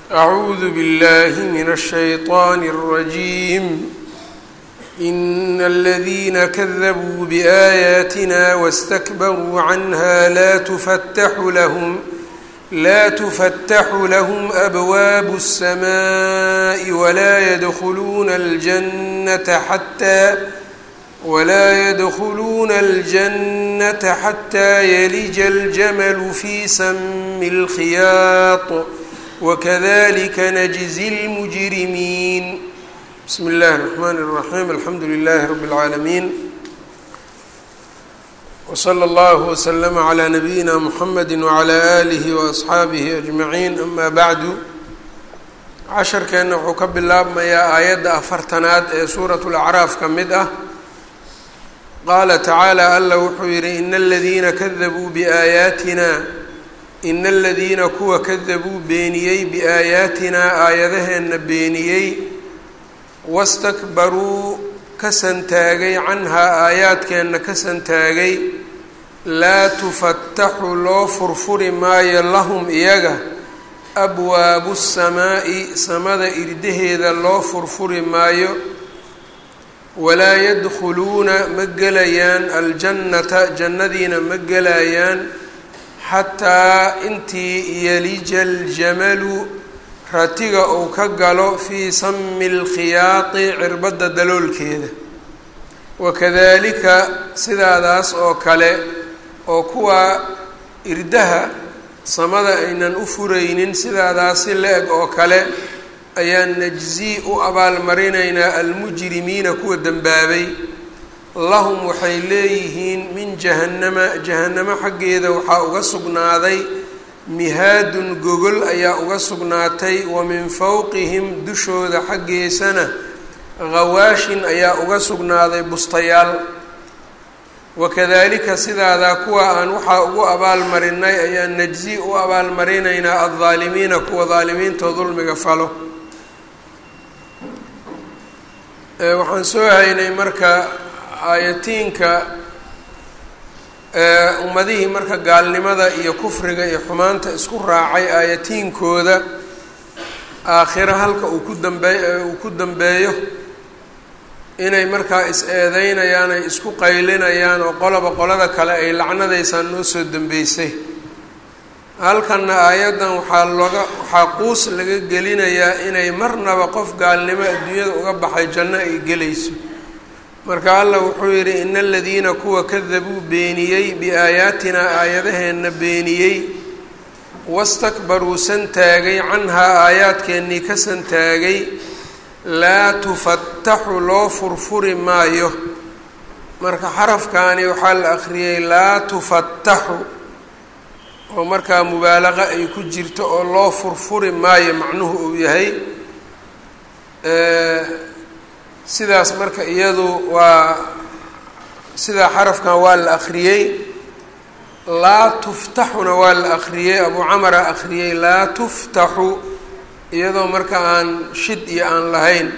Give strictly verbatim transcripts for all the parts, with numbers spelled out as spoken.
أعوذ بالله من الشيطان الرجيم إن الذين كذبوا بآياتنا واستكبروا عنها لا تفتح لهم لا تفتح لهم أبواب السماء ولا يدخلون الجنة حتى ولا يدخلون الجنة حتى يلج الجمل في سم الخياط وكذلك نجزي المجرمين. بسم الله الرحمن الرحيم. الحمد لله رب العالمين وصلى الله وسلم على نبينا محمد وعلى آله وأصحaabihi أجمعين. أما بعد casharkeena wuxuu ka bilaabmayaa aayadda afartanaad ee suuraة الأعراaf ka mid ah. qaala tacaalى alla wuxuu yihi ina aladiina kadabuu biaayaatina ina aladiina kuwa kadabuu beeniyey biaayaatinaa aayadaheenna beeniyey wastakbaruu ka santaagay canhaa aayaadkeenna ka santaagay laa tufataxu loo furfuri maayo lahum iyaga abwaabu الsamaa'i samada irdaheeda loo furfuri maayo walaa yadkhuluuna ma gelayaan aljannata jannadiina ma gelayaan xataa intii yalija aljamalu ratiga uu ka galo fii sami اlkhiyaati cirbadda daloolkeeda. wakadalika sidaadaas oo kale oo kuwa irdaha samada aynan u furaynin sidaadaasi la-eg oo kale ayaan najzii u abaalmarinaynaa almujrimiina kuwa dembaabay. lahum waxay leeyihiin min jahannama jahannamo xaggeeda waxaa uga sugnaaday mihaadun gogol ayaa uga sugnaatay wa min fowqihim dushooda xaggeesana ghawaashin ayaa uga sugnaaday bustayaal. wakadalika sidaadaa kuwa aan waxaa ugu abaalmarinay ayaan najzii u abaalmarinaynaa addaalimiina kuwa daalimiintoo dulmiga falo. waxaan soo haynay marka aayatiinka ummadihii marka gaalnimada iyo kufriga iyo xumaanta isku raacay aayatiinkooda aakhiro halka uu ku dambey uu ku dambeeyo inay markaa is-eedeynayaan ay isku qaylinayaan oo qoloba qolada kale ay lacnadaysaan noo soo dambeysay. halkanna aayaddan waxaa looga waxaa quus laga gelinayaa inay marnaba qof gaalnimo adduunyada uga baxay janno ay gelayso. marka allah wuxuu yidhi ina aladiina kuwa kadabuu beeniyey biaayaatinaa aayadaheenna beeniyey wastakbaruu santaagay canhaa aayaadkeennii ka santaagay laa tufataxu loo furfuri maayo. marka xarafkaani waxaa la akhriyey laa tufataxu oo markaa mubaalaqa ay ku jirto oo loo furfuri maayo macnuhu uu yahay. sidaas marka iyadu waa sidaa xarafkan waa la akhriyey. laa tuftaxuna waa la akhriyey, abu camara akhriyey laa tuftaxu iyadoo marka aan shid iyo aan lahayn.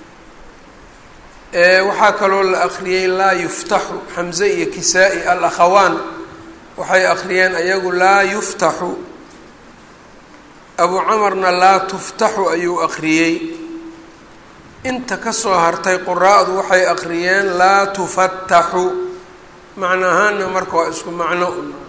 waxaa kaloo la akhriyey laa yuftaxu, xamze iyo kisaa-i al-akhawaan waxay akhriyeen ayagu laa yuftaxu. abu camarna laa tuftaxu ayuu akhriyey. inta kasoo hartay quraa'du waxay akhriyeen laa tufataxu, macno ahaana marka waa isku macno.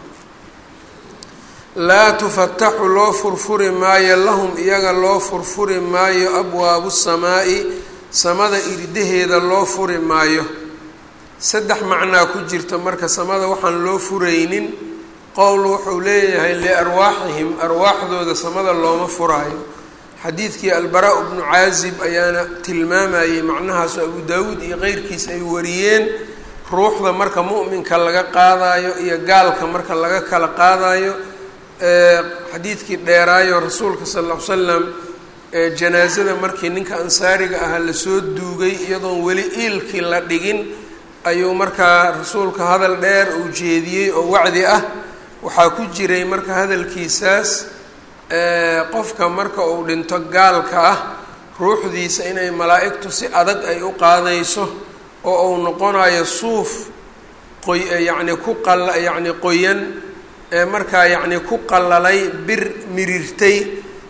laa tufataxu loo furfuri maayo lahum iyaga loo furfuri maayo abwaabu samaa'i samada irdaheeda loo furi maayo. saddex macnaa ku jirta marka samada waxaan loo furaynin. qowl wuxuu leeyahay liarwaaxihim arwaaxdooda samada looma furaayo. xadiidkii albara bnu caazib ayaana tilmaamayey macnahaas abu daawuud iyo qeyrkiis ay wariyeen. ruuxda marka mu'minka laga qaadayo iyo gaalka marka laga kala qaadayo. xadiidkii dheeraayo rasuulka sal ll ly slam janaasada markii ninka ansaariga ahaa lasoo duugay iyadoon weli iilkii la dhigin ayuu markaa rasuulka hadal dheer uu jeediyey oo wacdi ah. waxaa ku jiray marka hadalkiisaas qofka marka uu dhinto gaalka ah ruuxdiisa inay malaa'igtu si adag ay u qaadayso oo uu noqonayo suuf qoy yacni ku qal yacni qoyan markaa yacni ku qalalay bir mirirtay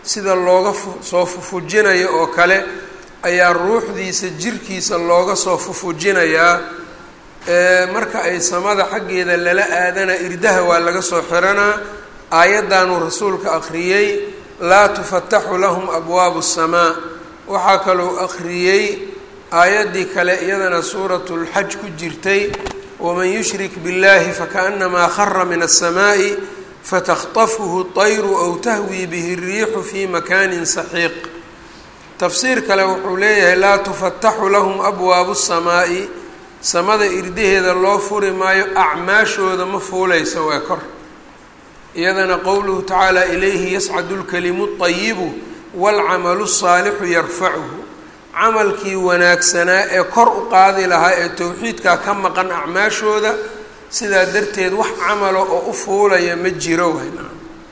sida looga soo fufujinayo oo kale ayaa ruuxdiisa jirkiisa looga soo fufujinayaa marka ay samada xaggeeda lala aadana irdaha waa laga soo xiranaa. aayaddanuu rasuulka akhriyey laa tufataxu lahum abwaabu الsamaa. waxaa kaloo akhriyey aayaddii kale iyadana suuratu lxaj ku jirtay waman yushrik biاllahi fakaأnamaa khara min الsamaaءi fatakطafhu الطayru aw tahwii bihi الriixu fi makaanin saxiiq. tafsiir kale wuxuu leeyahay laa tufataxu lahum abwaabu الsamaa'i, samada irdaheeda loo furi maayo, acmaashooda ma fuulaysa waa kor. iyadana qowluhu tacaala ilayhi yascadu اlkalimu الطayibu wاlcamalu الصaalixu yarfacuhu. camalkii wanaagsanaa ee kor u qaadi lahaa ee towxiidkaa ka maqan acmaashooda, sidaa darteed wax camalo oo u fuulaya ma jiro wayna.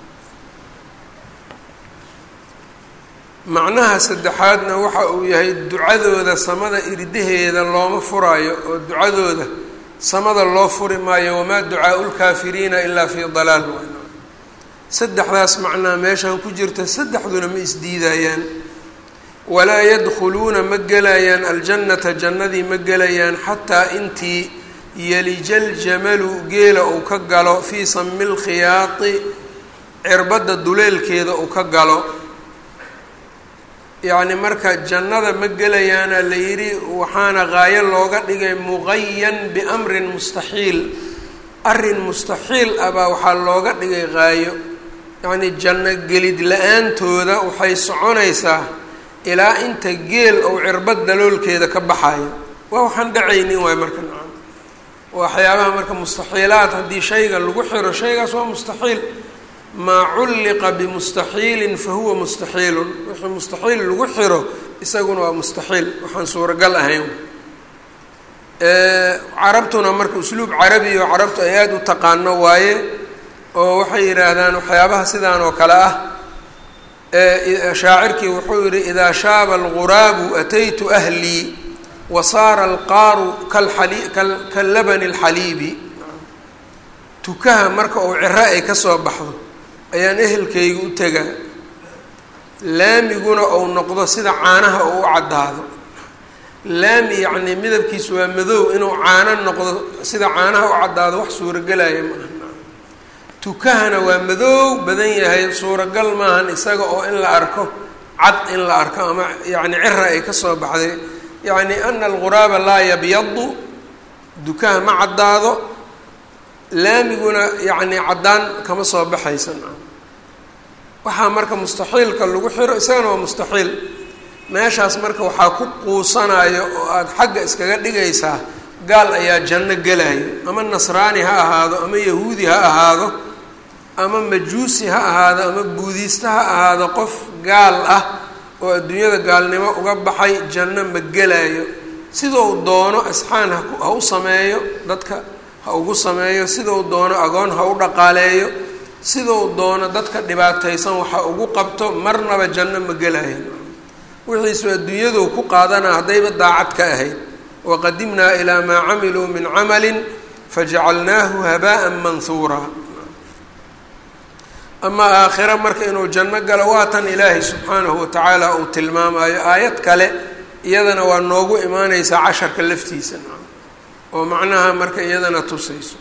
macnaha saddexaadna waxa uu yahay ducadooda samada irdaheeda looma furaayo, oo ducadooda samada loo furi maayo, wamaa ducaau lkaafiriina ilaa fii dalaal wayna. saddexdaas macnaa meeshan ku jirta, saddexduna ma isdiidayaan. walaa yadkhuluuna ma gelayaan aljannata, jannadii ma gelayaan xataa intii yalijaljamalu geela uu ka galo fii sami lkhiyaati, cirbadda duleelkeeda uu ka galo. yacni marka jannada ma gelayaana la yidhi waxaana qaayo looga dhigay muqayan biamrin mustaxiil. arrin mustaxiil ah baa waxaa looga dhigay qaayo. yacni janno gelid la-aantooda waxay soconaysaa ilaa inta geel ou cirbad daloolkeeda ka baxayo. waa waxaan dhacaynin waay marka nacam. waxyaabaha marka mustaxiilaad haddii shayga lagu xiro, shaygaas waa mustaxiil. maa culliqa bimustaxiilin fa huwa mustaxiilun. wixii mustaxiil lagu xiro isaguna waa mustaxiil, waxaan suuragal ahayn. carabtuna marka usluub carabi oo carabtu ay aada u taqaano waaye, oo waxay yidhaahdaan waxyaabaha sidaan oo kale ah. shaacirkii wuxuu yihi idaa shaaba alguraabu ataytu ahlii wasaara alqaaru kalabani اlxaliibi. tukaha marka uu ciro ay ka soo baxdo ayaan ehelkayga u tegaa, laamiguna ou noqdo sida caanaha oo u caddaado. laami yacnii midabkiisu waa madow, inuu caano noqdo sida caanaha u caddaado wax suuragelaya maaha. tukahana waa madow badan yahay, suuragal maahan isaga oo in la arko cad in la arko ama yacni cira ay ka soo baxday. yacni ana alguraaba laa yabyadu, dukaha ma caddaado, laamiguna yacni caddaan kama soo baxaysan. waxaa marka mustaxiilka lagu xiro isagana waa mustaxiil. meeshaas marka waxaa ku quusanayo oo aada xagga iskaga dhigaysaa gaal ayaa janno gelayo, ama nasraani ha ahaado, ama yahuudi ha ahaado, ama majuusi ha ahaado, ama buudiista ha ahaado. qof gaal ah oo adduunyada gaalnimo uga baxay janno ma gelayo. sidou doono asxaan ha u sameeyo, dadka ha ugu sameeyo, sidou doono agoon ha u dhaqaaleeyo, sidou doono dadka dhibaataysan waxa ugu qabto, marnaba janno ma gelayo. wixiisu adduunyadu ku qaadana haddayba daacad ka ahayd. waqadimnaa ilaa maa camiluu min camalin fajacalnaahu habaa'an manhuura. amaa aakhira marka inuu janno galo waa tan ilaahay subxaanahu watacaala uu tilmaamayo. aayad kale iyadana waa noogu imaaneysaa casharka laftiisa oo macnaha marka iyadana tusayso.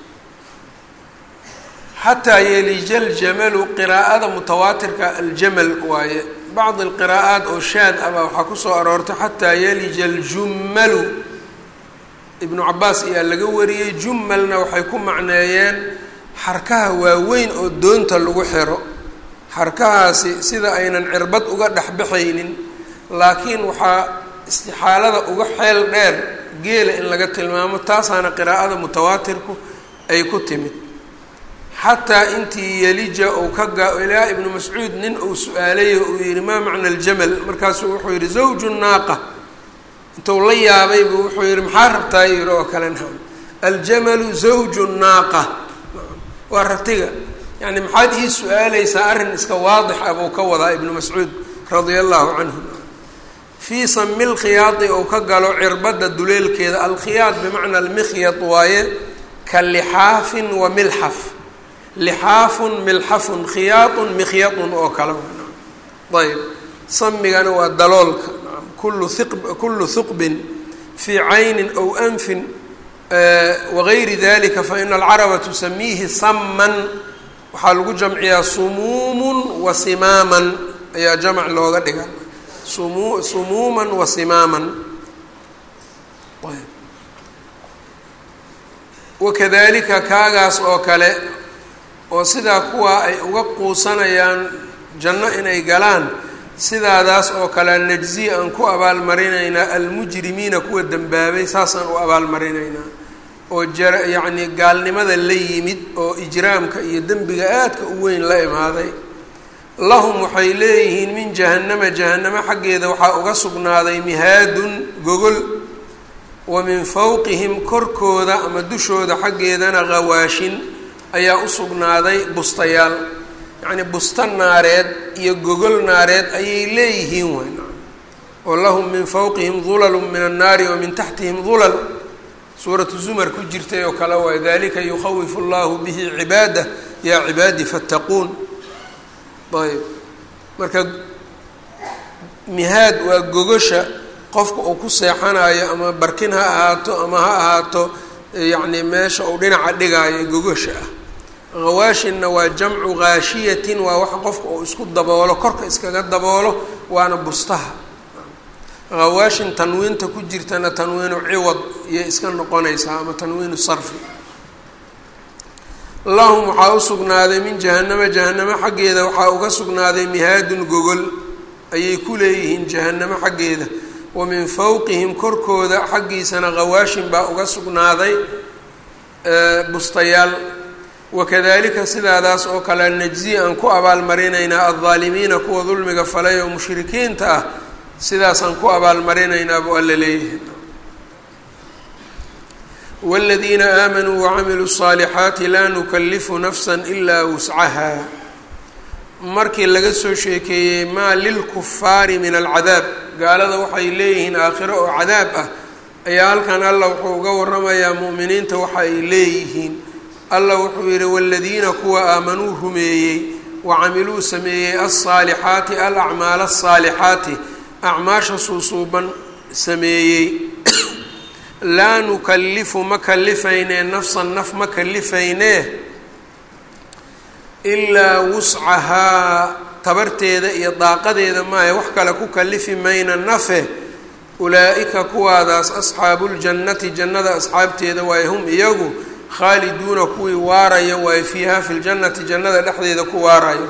xataa yelija aljamalu, qiraa'ada mutawaatirka aljamal waaye. bacd alqiraa'aat oo shaad ah baa waxaa kusoo aroortay xataa yelija aljummalu. ibnu cabaas ayaa laga wariyey. jummalna waxay ku macneeyeen xarkaha waaweyn oo doonta lagu xiro. xarkahaasi sida aynan cirbad uga dhexbaxaynin, laakiin waxaa istixaalada uga xeel dheer geela in laga tilmaamo. taasaana qiraa'ada mutawaatirku ay ku timid. xataa intii yelija uu ka gaa ilaa ibnu mascuud nin uu su-aalayo uu yihi maa macna aljamal, markaasuu wuxuu yihi zawju naaqa. intuu la yaabay buu wuxuu yihi maxaa rabtaa yihi oo kale naam aljamalu zawju naaqa, waa ratiga. yani maxaad ii su-aaleysaa arrin iska waadix ah buu ka wadaa ibnu mascuud radia allahu canhu. fii sami lkhiyaadi ou ka galo cirbadda duleelkeeda. alkhiyaad bimacna almikhyad waaye, ka lixaafin wa milxaf. lixaafun milxafun khiyaatun mikhyadun oo kale. ayb samigana waa daloolka kullu hiq kullu huqbin fii caynin aw anfin wagayri dalika faina alcaraba tusamiihi saman waxaa lagu jamciyaa sumuumun wa simaaman ayaa jamc looga dhiga sumu sumuuman wa simaaman ayb wakadalika kaagaas oo kale oo sidaa kuwaa ay uga quusanayaan janno inay galaan sidaadaas oo kale najzi aan ku abaalmarinaynaa almujrimiina kuwa dembaabay saasaan u abaalmarinaynaa oo jara yacnii gaalnimada la yimid oo ijraamka iyo dembiga aadka u weyn la imaaday lahum waxay leeyihiin min jahannama jahannamo xaggeeda waxaa uga sugnaaday mihaadun gogol wa min fawqihim korkooda ama dushooda xaggeedana ghawaashin ayaa u sugnaaday bustayaal yacni busta naareed iyo gogol naareed ayay leeyihiin weyn oo lahum min fawqihim dulalun min annaari wa min taxtihim dulal suuratu zumar ku jirtay oo kale waay dalika yukhawifu allahu bihi cibaadah yaa cibaadi fattaquun ayb marka mihaad waa gogosha qofka uu ku seexanayo ama barkin ha ahaato ama ha ahaato yacni meesha uu dhinaca dhigaayo gogosha ah hawaashinna waa jamcu ghaashiyatin waa waxa qofka uu isku daboolo korka iskaga daboolo waana bustaha hawaashin tanwiinta ku jirtana tanwiinu ciwad iyo iska noqonaysaa ama tanwiinu sarfi lahum waxaa u sugnaaday min jahannama jahannamo xaggeeda waxaa uga sugnaaday mihaadun gogol ayay ku leeyihiin jahannamo xaggeeda wa min fawqihim korkooda xaggiisana hawaashin baa uga sugnaaday bustayaal wakadalika sidaadaas oo kale najzi aan ku abaalmarinaynaa aldaalimiina kuwa dulmiga falay oo mushrikiinta ah sidaasaan ku abaalmarinaynaa buu alla leeyahay wاladiina aamanuu wacamiluu الصaalixaati laa nukalifu nafsa ilaa wuscaha markii laga soo sheekeeyey maa lilkufaari min alcadaab gaalada waxay leeyihiin aakhiro oo cadaab ah ayaa halkan alla wuxuu uga waramayaa mu'miniinta waxa ay leeyihiin alla wuxuu yihi wاladiina kuwa aamanuu rumeeyey wacamiluu sameeyey alصaalixaati alacmaal الصaalixaati acmaasha suusuuban sameeyey laa nukalifu ma kalifaynee nafsan naf ma kalifaynee ilaa wuscahaa tabarteeda iyo daaqadeeda maahe wax kale ku kalifi mayna nafe ulaa-ika kuwaadaas asxaabuuljannati jannada asxaabteeda waaye hum iyagu khaaliduuna kuwii waaraya waaye fiihaa fi ljannati jannada dhexdeeda ku waaraya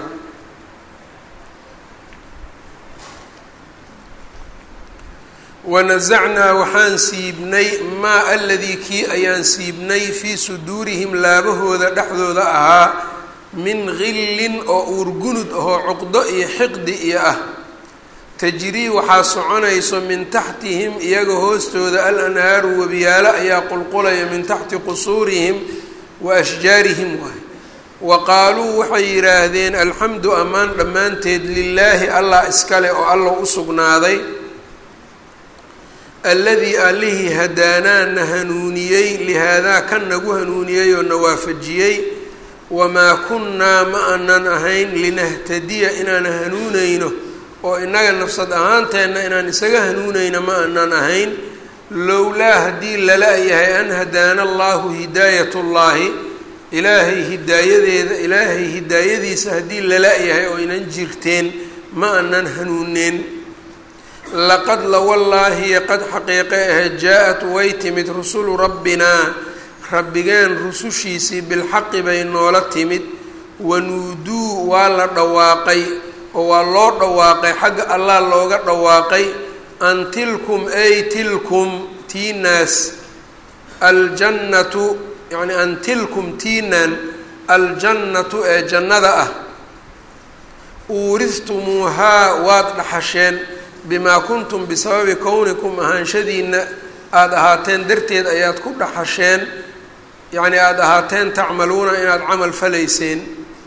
wanasacnaa waxaan siibnay maa aladii kii ayaan siibnay fii suduurihim laabahooda dhexdooda ahaa min gillin oo uurgunud ahoo cuqdo iyo xiqdi iyo ah tajrii waxaa soconayso min taxtihim iyaga hoostooda al anhaaru webiyaalo ayaa qulqulaya min taxti qusuurihim wa ashjaarihim waay wa qaaluu waxay yidhaahdeen alxamdu ammaan dhammaanteed lilaahi allah iskale oo alla u sugnaaday alladii allihii hadaanaa na hanuuniyey lihaadaa kan nagu hanuuniyey oo na waafajiyey wamaa kunnaa ma aanan ahayn linahtadiya inaan hanuunayno oo innaga nafsad ahaanteenna inaan isaga hanuunayno ma aanan ahayn lowlaa haddii lala yahay an hadaana allahu hidaayatullaahi ilaahay hidaayadeeda ilaahay hidaayadiisa haddii lala yahay oo inan jirteen ma aanan hanuuneen laqad lawallaahi qad xaqiiqe ahe jaa-at way timid rusulu rabbinaa rabbigeen rusushiisii bilxaqi bay noola timid wanuuduu waa la dhawaaqay oo waa loo dhawaaqay xagga allah looga dhawaaqay an tilkum ay tilkum tiinaas aljannatu yacni an tilkum tiinaan aljannatu ee jannada ah uuristumuuhaa waad dhaxasheen bimaa kuntum bisababi kownikum ahaanshadiina aada ahaateen darteed ayaad ku dhaxasheen yacni aada ahaateen tacmaluuna inaad camal falayseen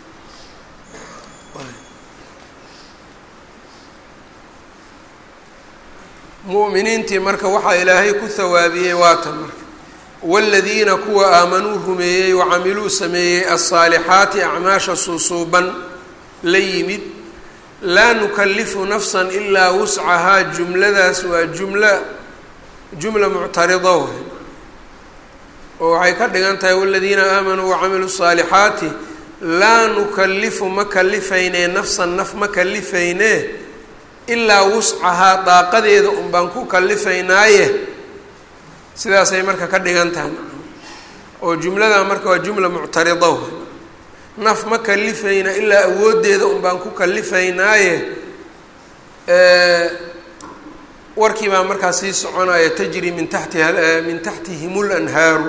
mu'miniintii marka waxaa ilaahay ku hawaabiyey waatan marka waaladiina kuwa aamanuu rumeeyey wacamiluu sameeyey alsaalixaati acmaasha suusuuban la yimid laa nukalifu nafsan ilaa wuscahaa jumladaas waa jumla jumla muctarida way oo waxay ka dhigan tahay waladiina aamanuu wacamiluu الصaalixaati laa nukalifu ma kalifaynee nafsan naf ma kalifaynee ilaa wuscahaa daaqadeeda un baan ku kalifaynaaye sidaasay marka ka dhigan tahay oo jumladaa marka waa jumla muctarida way naf ma kalifayna ilaa awooddeeda un baan ku kalifaynaaye warkii baa markaa sii soconaya tajri min taxtiha min taxtihim lanhaaru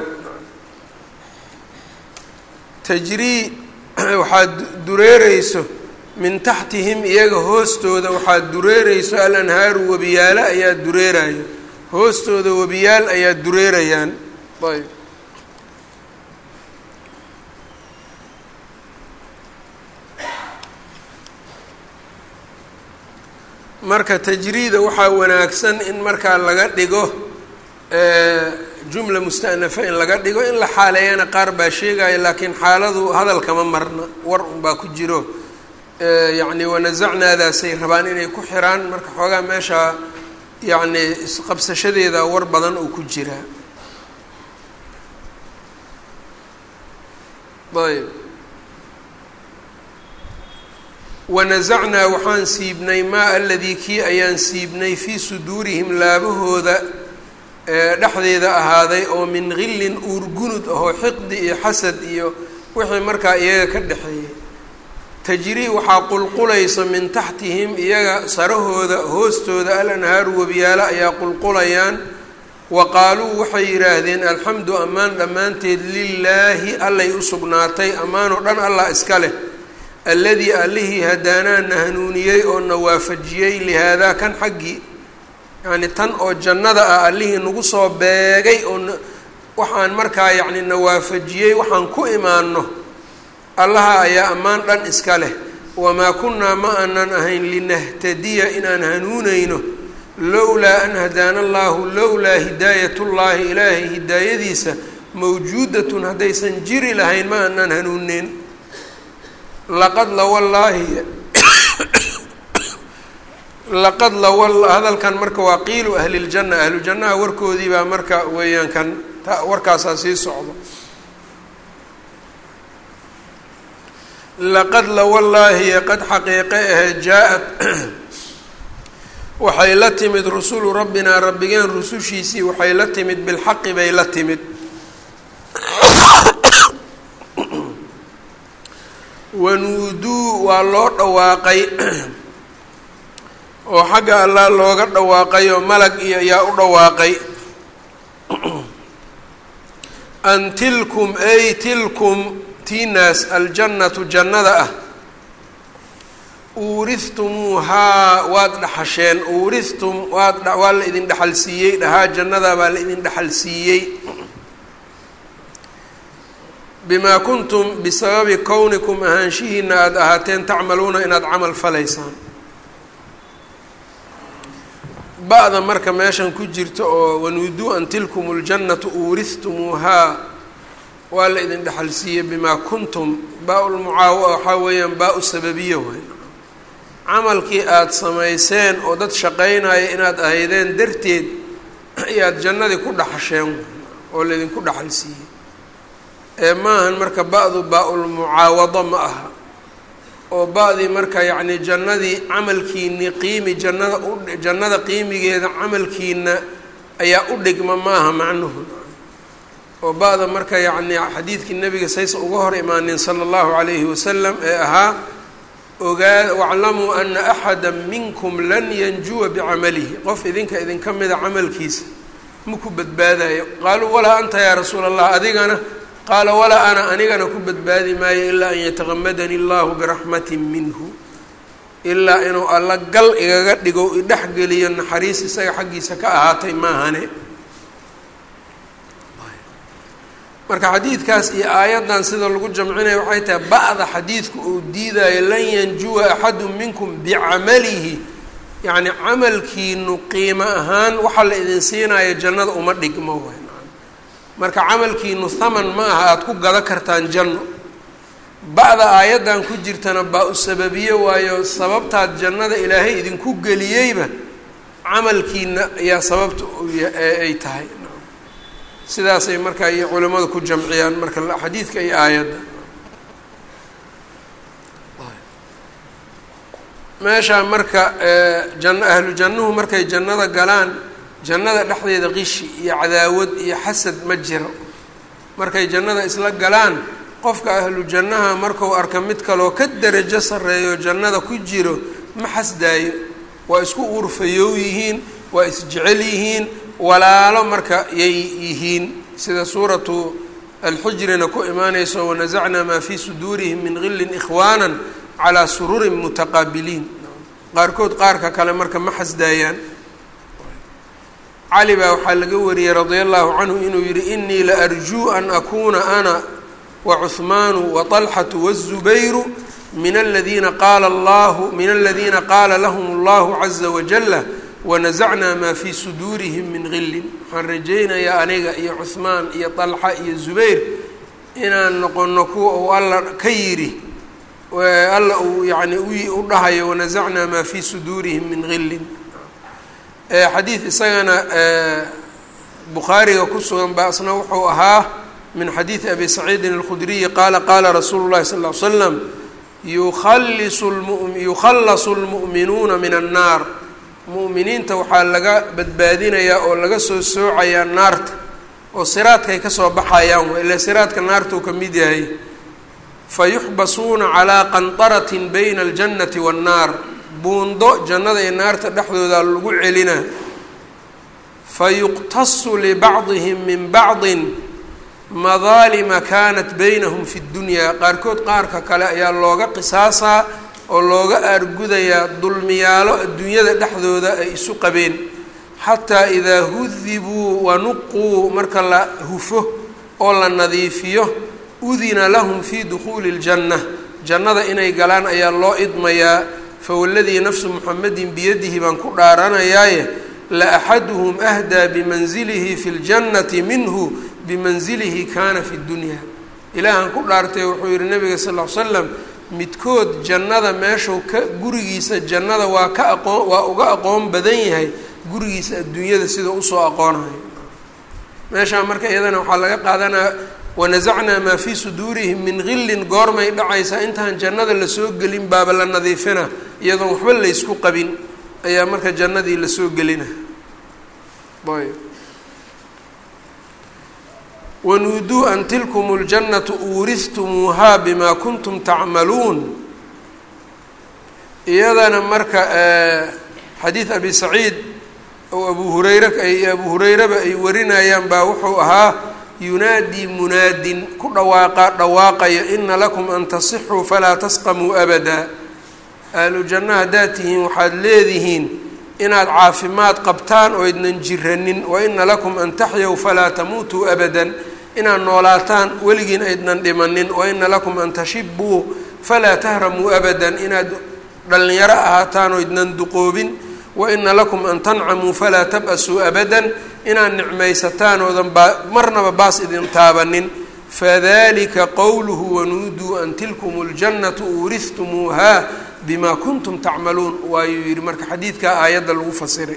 tajrii waxaad dureereyso min taxtihim iyaga hoostooda waxaad dureereyso alanhaaru webiyaalo ayaa dureerayo hoostooda webiyaal ayaa dureerayaan ayb marka tajriida waxaa wanaagsan in markaa laga dhigo jumla musta'nafa in laga dhigo in la xaaleeyana qaar baa sheegaya laakiin xaaladu hadalkama marna war unbaa ku jiro yacni wanasacnaadaasay rabaan inay ku xiraan marka xoogaa meesha yacni isqabsashadeeda war badan uu ku jiraa ayb wanasacnaa waxaan siibnay maa aladii kii ayaan siibnay fii suduurihim laabahooda dhexdeeda ahaaday oo min gillin uurgunud ahoo xiqdi iyo xasad iyo wixii markaa iyaga ka dhexeeyay tajrii waxaa qulqulaysa min taxtihim iyaga sarahooda hoostooda alanhaaru webiyaalo ayaa qulqulayaan wa qaaluu waxay yidhaahdeen alxamdu ammaan dhammaanteed lilaahi allay u sugnaatay ammaanoo dhan allah iska leh alladii allihii hadaanaa na hanuuniyey oo na waafajiyey lihaadaa kan xaggii yacni tan oo jannada ah allihii nagu soo beegay oo waxaan markaa yacni na waafajiyey waxaan ku imaanno allaha ayaa ammaan dhan iska leh wamaa kunnaa ma aanan ahayn linahtadiya inaan hanuunayno lowlaa an hadaana allaahu lowlaa hidaayatullaahi ilaahay hidaayadiisa mawjuudatun haddaysan jiri lahayn ma aanan hanuuneyn laqad lawallaahi laqad lawal hadalkan marka waa qiilu ahliljanna ahlujannaha warkoodii baa marka weeyaan kan ta warkaasaa sii socdo laqad lawallaahi qad xaqiiqe ahe jaa-ad waxay la timid rusulu rabbinaa rabbigeen rusushiisii waxay la timid bilxaqi bay la timid wanuuduu waa loo dhawaaqay oo xagga allah looga dhawaaqay oo malag iyo yaa u dhawaaqay an tilkum ay tilkum tiinaas aljannatu jannada ah uurihtumuuhaa waad dhaxasheen uurihtum waad waa la idin dhexal siiyey dhahaa jannadaa baa la idin dhexal siiyey bimaa kuntum bisababi kownikum ahaanshihiina aada ahaateen tacmaluuna inaad camal falaysaan ba-da marka meeshan ku jirta oo wanuuduu an tilkum ljannatu uurihtumuuhaa waa la idin dhexal siiyey bimaa kuntum baa-ulmucaawa waxaa weeyaan baa-u sababiya way camalkii aada samayseen oo dad shaqaynaya inaad ahaydeen darteed ayaad jannadii ku dhaxasheen oo laydinku dhaxal siiyey ee maahan marka ba-du baa-ulmucaawado ma aha oo ba-dii marka yacni jannadii camalkiinii qiimi jannada u jannada qiimigeeda camalkiina ayaa u dhigma ma aha macnuhu oo ba-da marka yacni xadiidkii nabiga saysa uga hor imaanin sala allahu calayhi wasalam ee ahaa ogaa waclamuu ana axada minkum lan yanjuwa bicamalihi qof idinka idinka mida camalkiisa maku badbaadayo qaaluu walaa anta yaa rasuula allah adigana qaala walaa ana anigana ku badbaadi maayo ilaa an yataqamadani allahu biraxmatin minhu ilaa inuu alla gal igaga dhigo idhexgeliyo naxariis isaga xaggiisa ka ahaatay maahane marka xadiidkaas iyo aayaddan sida lagu jamcinaya waxay tahay ba-da xadiidku uu diidayo lan yanjuwa axadu minkum bicamalihi yacni camalkiinu qiimo ahaan waxaa la idin siinayo jannada uma dhigmo way marka camalkiinu haman ma aha aada ku gada kartaan janno ba'da aayaddan ku jirtana baa u sababiye waayo sababtaad jannada ilaahay idinku geliyeyba camalkiina ayaa sababta ay tahay sidaasay markaa iyo culimmadu ku jamciyaan marka xadiidka iyo aayadda meeshaa marka jan ahlu jannuhu markay jannada galaan jannada dhexdeeda qishi iyo cadaawad iyo xasad ma jiro markay jannada isla galaan qofka ahlu jannaha markuu arka mid kaloo ka darajo sarreeyo jannada ku jiro ma xasdaayo waa isku uurfayow yihiin waa isjecel yihiin walaalo marka yay yihiin sida suuratu alxujrina ku imaanayso wanasacnaa maa fii suduurihim min gillin ikhwaanan calaa sururin mutaqaabiliin qaarkood qaarka kale marka ma xasdaayaan cali baa waxaa laga wariyey radia allahu canhu inuu yihi inii la arjuu an akuuna ana wacuhmaanu waطalxatu waالzubayru min aladiina qaala allahu min aladiina qaala lahum allahu caza wajala wanasacnaa maa fii suduurihim min gillin waxaan rajaynayaa aniga iyo cuhmaan iyo طalxa iyo zubayr inaan noqono kuwa uu alla ka yidhi alla uu yani u dhahayo wanasacnaa maa fii suduurihim min gillin xadiid isagana bukhaariga ku sugan ba asna wuxuu ahaa min xadiidi abi saciidin اlkhudriyi qaala qaala rasuulu llahi sal ll slam yukhalisu yukhallasu lmu'minuuna min annaar mu'miniinta waxaa laga badbaadinayaa oo laga soo soocayaa naarta oo siraadkay kasoo baxayaan wa ilaa siraadka naartuu ka mid yahay fayuxbasuuna calaa qanطaratin bayna aljannati waannaar buundo jannada iyo naarta dhexdooda lagu celina fayuqtasu libacdihim min bacdin madaalima kaanat baynahum fi ddunyaa qaarkood qaarka kale ayaa looga qisaasaa oo looga aargudayaa dulmiyaalo adduunyada dhexdooda ay isu qabeen xataa idaa hudibuu wanuquu marka la hufo oo la nadiifiyo udina lahum fii dukhuuli ljanna jannada inay galaan ayaa loo idmayaa fawaladii nafsu muxamedin biyadihi baan ku dhaaranayaaye la axaduhum ahdaa bimanzilihi fi ljannati minhu bimanzilihi kaana fi ddunyaa ilaahan ku dhaartay wuxuu yihi nabiga sal ll ly slam midkood jannada meeshuu ka gurigiisa jannada waa ka aqoon waa uga aqoon badan yahay gurigiisa adduunyada sida usoo aqoonayo meeshaa marka iyadana waxaa laga qaadanaa wanasacnaa maa fii suduurihim min gillin goormay dhacaysaa intaan jannada lasoo gelin baaba la nadiifina iyadoon waxba laysku qabin ayaa marka jannadii lasoo gelina ayb wanuuduu an tilkum اljannatu uuristumuuhaa bimaa kuntum tacmaluun iyadana marka xadiid abi saciid oo abu hurayra ay abu hurayraba ay warinayaan baa wuxuu ahaa yunaadii munaadin ku dhawaaqa dhawaaqaya ina lakum an tasixuu falaa tasqamuu abada ahlu janna haddaad tihiin waxaad leedihiin inaad caafimaad qabtaan oo idnan jiranin wa ina lakum an taxyaw falaa tamuutuu abadan inaad noolaataan weligiin aydnan dhimanin wa ina lakum an tashibuu falaa tahramuu abadan inaad dhallinyaro ahaataan oo idnan duqoobin wa ina lakum an tancamuu falaa tab'asuu abadan inaad nicmaysataan oodan baa marnaba baas idin taabanin fadalika qowluhu wanuuduu an tilkum اljannatu uuristumuuhaa bima kuntum tacmaluun waayuu yihi marka xadiidkaa aayadda lagu fasiray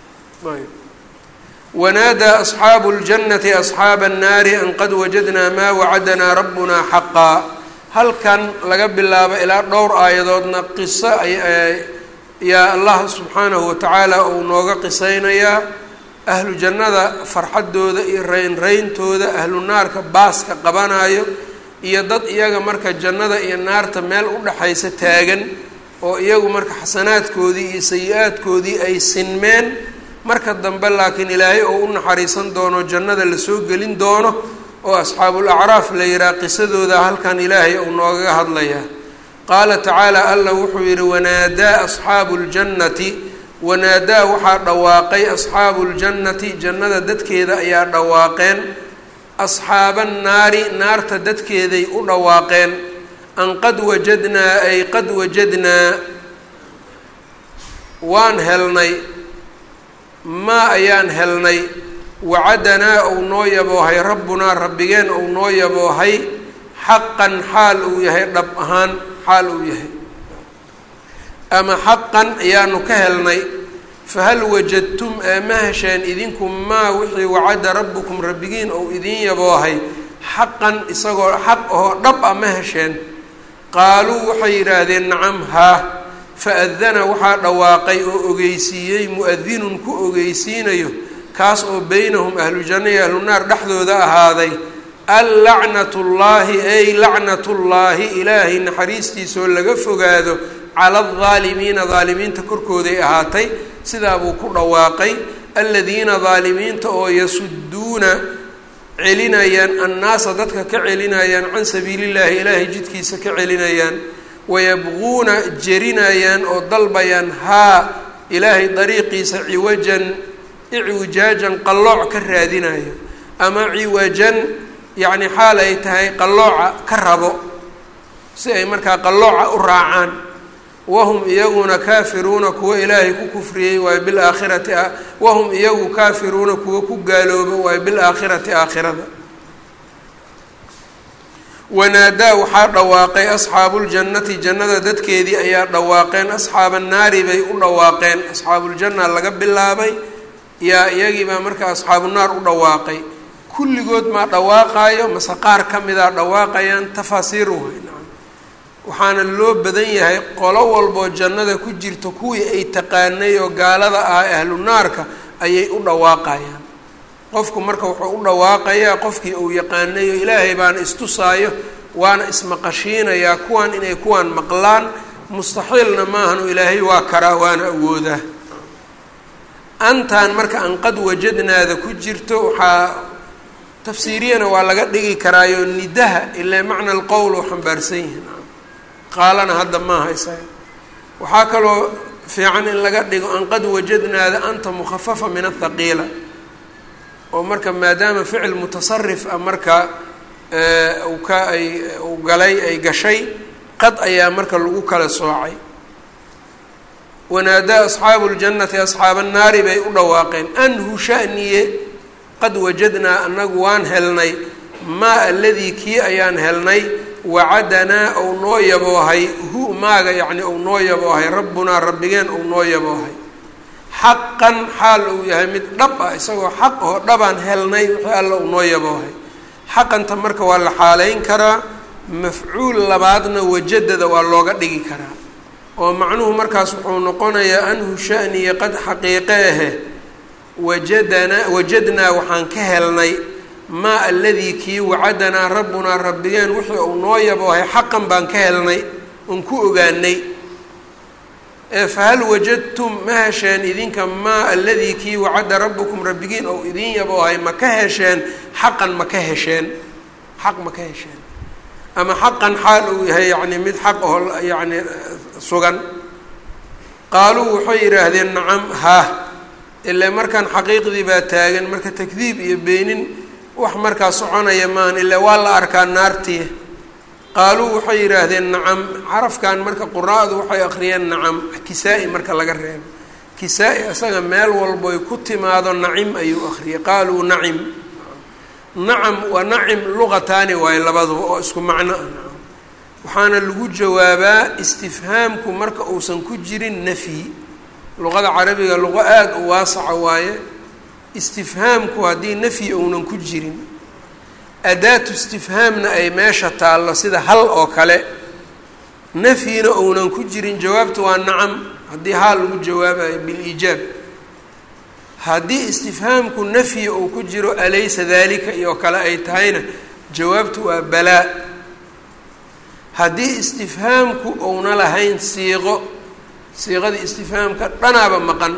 wanaadaa asxaabu اljannati asxaaba الnaari an qad wajadnaa maa wacadanaa rabbunaa xaqaa halkan laga bilaabo ilaa dhowr aayadoodna qiso yaa allah subxaanahu watacaala uu nooga qisaynayaa ahlu jannada farxaddooda iyo reynreyntooda ahlu naarka baaska qabanayo iyo dad iyaga marka jannada iyo naarta meel u dhexaysa taagan oo iyagu marka xasanaadkoodii iyo sayi-aadkoodii ay sinmeen marka dambe laakiin ilaahay oo u naxariisan doono jannada lasoo gelin doono oo asxaabul acraaf la yihaha qisadooda halkan ilaahay uu noogaga hadlayaa qaala tacaala alla wuxuu yihi wanaadaa asxaabu ljannati wanaadaa waxaa dhawaaqay asxaabu ljannati jannada dadkeeda ayaa dhawaaqeen asxaaba annaari naarta dadkeeday u dhawaaqeen an qad wajadnaa ay qad wajadnaa waan helnay maa ayaan helnay wacadanaa ou noo yaboohay rabbunaa rabbigeen ou noo yaboohay xaqan xaal uu yahay dhab ahaan xaal uu yahay ama xaqan ayaanu ka helnay fahal wajadtum ama hesheen idinku maa wixii wacada rabbukum rabbigiin ou idin yaboohay xaqan isagoo xaq oo dhab a ma hesheen qaaluu waxay yidhaahdeen nacam haa fa-adana waxaa dhawaaqay oo ogeysiiyey mu-adinun ku ogeysiinayo kaas oo beynahum ahlu janna iyo ahlu naar dhexdooda ahaaday allacnatu llaahi ay lacnatullaahi ilaahay naxariistiisaoo laga fogaado cala aldaalimiina daalimiinta korkooday ahaatay sidaa buu ku dhawaaqay aladiina daalimiinta oo yasuduuna celinayaan annaasa dadka ka celinayaan can sabiilillaahi ilaahay jidkiisa ka celinayaan wayabquuna jerinayaan oo dalbayaan haa ilaahay dariiqiisa ciwajan icwijaajan qallooc ka raadinayo ama ciwajan yacni xaal ay tahay qallooca ka rabo si ay markaa qallooca u raacaan wahum iyaguna kaafiruuna kuwa ilaahay ku kufriyey waayo bilaakhirati wahum iyagu kaafiruuna kuwa ku gaalooba waayo bilaakhirati aakhirada wanaadaa waxaa dhawaaqay asxaabuuljannati jannada dadkeedii ayaa dhawaaqeen asxaaba annaari bay u dhawaaqeen asxaabuuljanna laga bilaabay yaa iyagiibaa marka asxaabunaar u dhawaaqay kulligood maa dhawaaqaayo mase qaar ka midaa dhawaaqayaan tafaasiir weyn waxaana loo badan yahay qolo walboo jannada ku jirto kuwii ay taqaanay oo gaalada ah ahlu naarka ayay u dhawaaqayaan qofku marka wuxuu u dhawaaqayaa qofkii uu yaqaanay oo ilaahay baana istusaayo waana ismaqashiinayaa kuwan inay kuwan maqlaan mustaxiilna maahan oo ilaahay waa karaa waana awoodaa antaan marka an qad wajadnaada ku jirto waxaa tafsiiriyana waa laga dhigi karaayo nidaha ilaa macna alqowl oo xambaarsan yihiin qaalana hadda maaha isaga waxaa kaloo fiican in laga dhigo an qad wajadnaada anta mukhafafa min athaqiila oo marka maadaama ficil mutasarif ah marka uu ka ay uu galay ay gashay qad ayaa marka lagu kala soocay wanaadaa asxaabu ljannati asxaaba annaari bay u dhawaaqeen anhu sha'niye qad wajadnaa anagu waan helnay maa aladii kii ayaan helnay wacadanaa ou noo yaboohay hu maaga yacni ou noo yaboohay rabbunaa rabbigeen ou noo yaboohay xaqan xaal uu yahay mid dhab ah isagoo xaq oo dhabaan helnay wixii alla uu noo yaboohay xaqanta marka waa la xaaleyn karaa mafcuul labaadna wajadada waa looga dhigi karaa oo macnuhu markaas wuxuu noqonayaa anhu sha'niya qad xaqiiqeehe wajadanaa wajadnaa waxaan ka helnay maa aladii kii wacadanaa rabbunaa rabbigeen wixii uu noo yaboohay xaqan baan ka helnay oon ku ogaanay ee fahal wajadtum ma hesheen idinka maa aladii kii wacada rabbukum rabbigiin ou idin yaboohay ma ka hesheen xaqan ma ka hesheen xaq ma ka hesheen ama xaqan xaal uu yahay yacni mid xaq oo yacni sugan qaaluu waxay yidhaahdeen nacam haa ilaa markaan xaqiiqdii baa taagan marka takdiib iyo beenin wax markaa soconaya maahan ilaa waa la arkaa naartii qaaluu waxay yidhaahdeen nacam carafkan marka quraa'du waxay akhriyeen nacam kisaa-i marka laga reebo kisaa-i isaga meel walboy ku timaado nacim ayuu akhriyay qaaluu nacim nacam waa nacim luqataani waayo labaduba oo isku macno ah nacam waxaana lagu jawaabaa istifhaamku marka uusan ku jirin nafyi luqada carabiga luqo aada u waasaca waaye istifhaamku haddii nafyi uunan ku jirin adaatu istifhaamna ay meesha taallo sida hal oo kale nafyina uunan ku jirin jawaabta waa nacam haddii haal lagu jawaabayo biliijaab haddii istifhaamku nafyi uu ku jiro alaysa dalika iyo kale ay tahayna jawaabtu waa balaa haddii istifhaamku uuna lahayn siiqo siiqadii istifhaamka dhanaaba maqan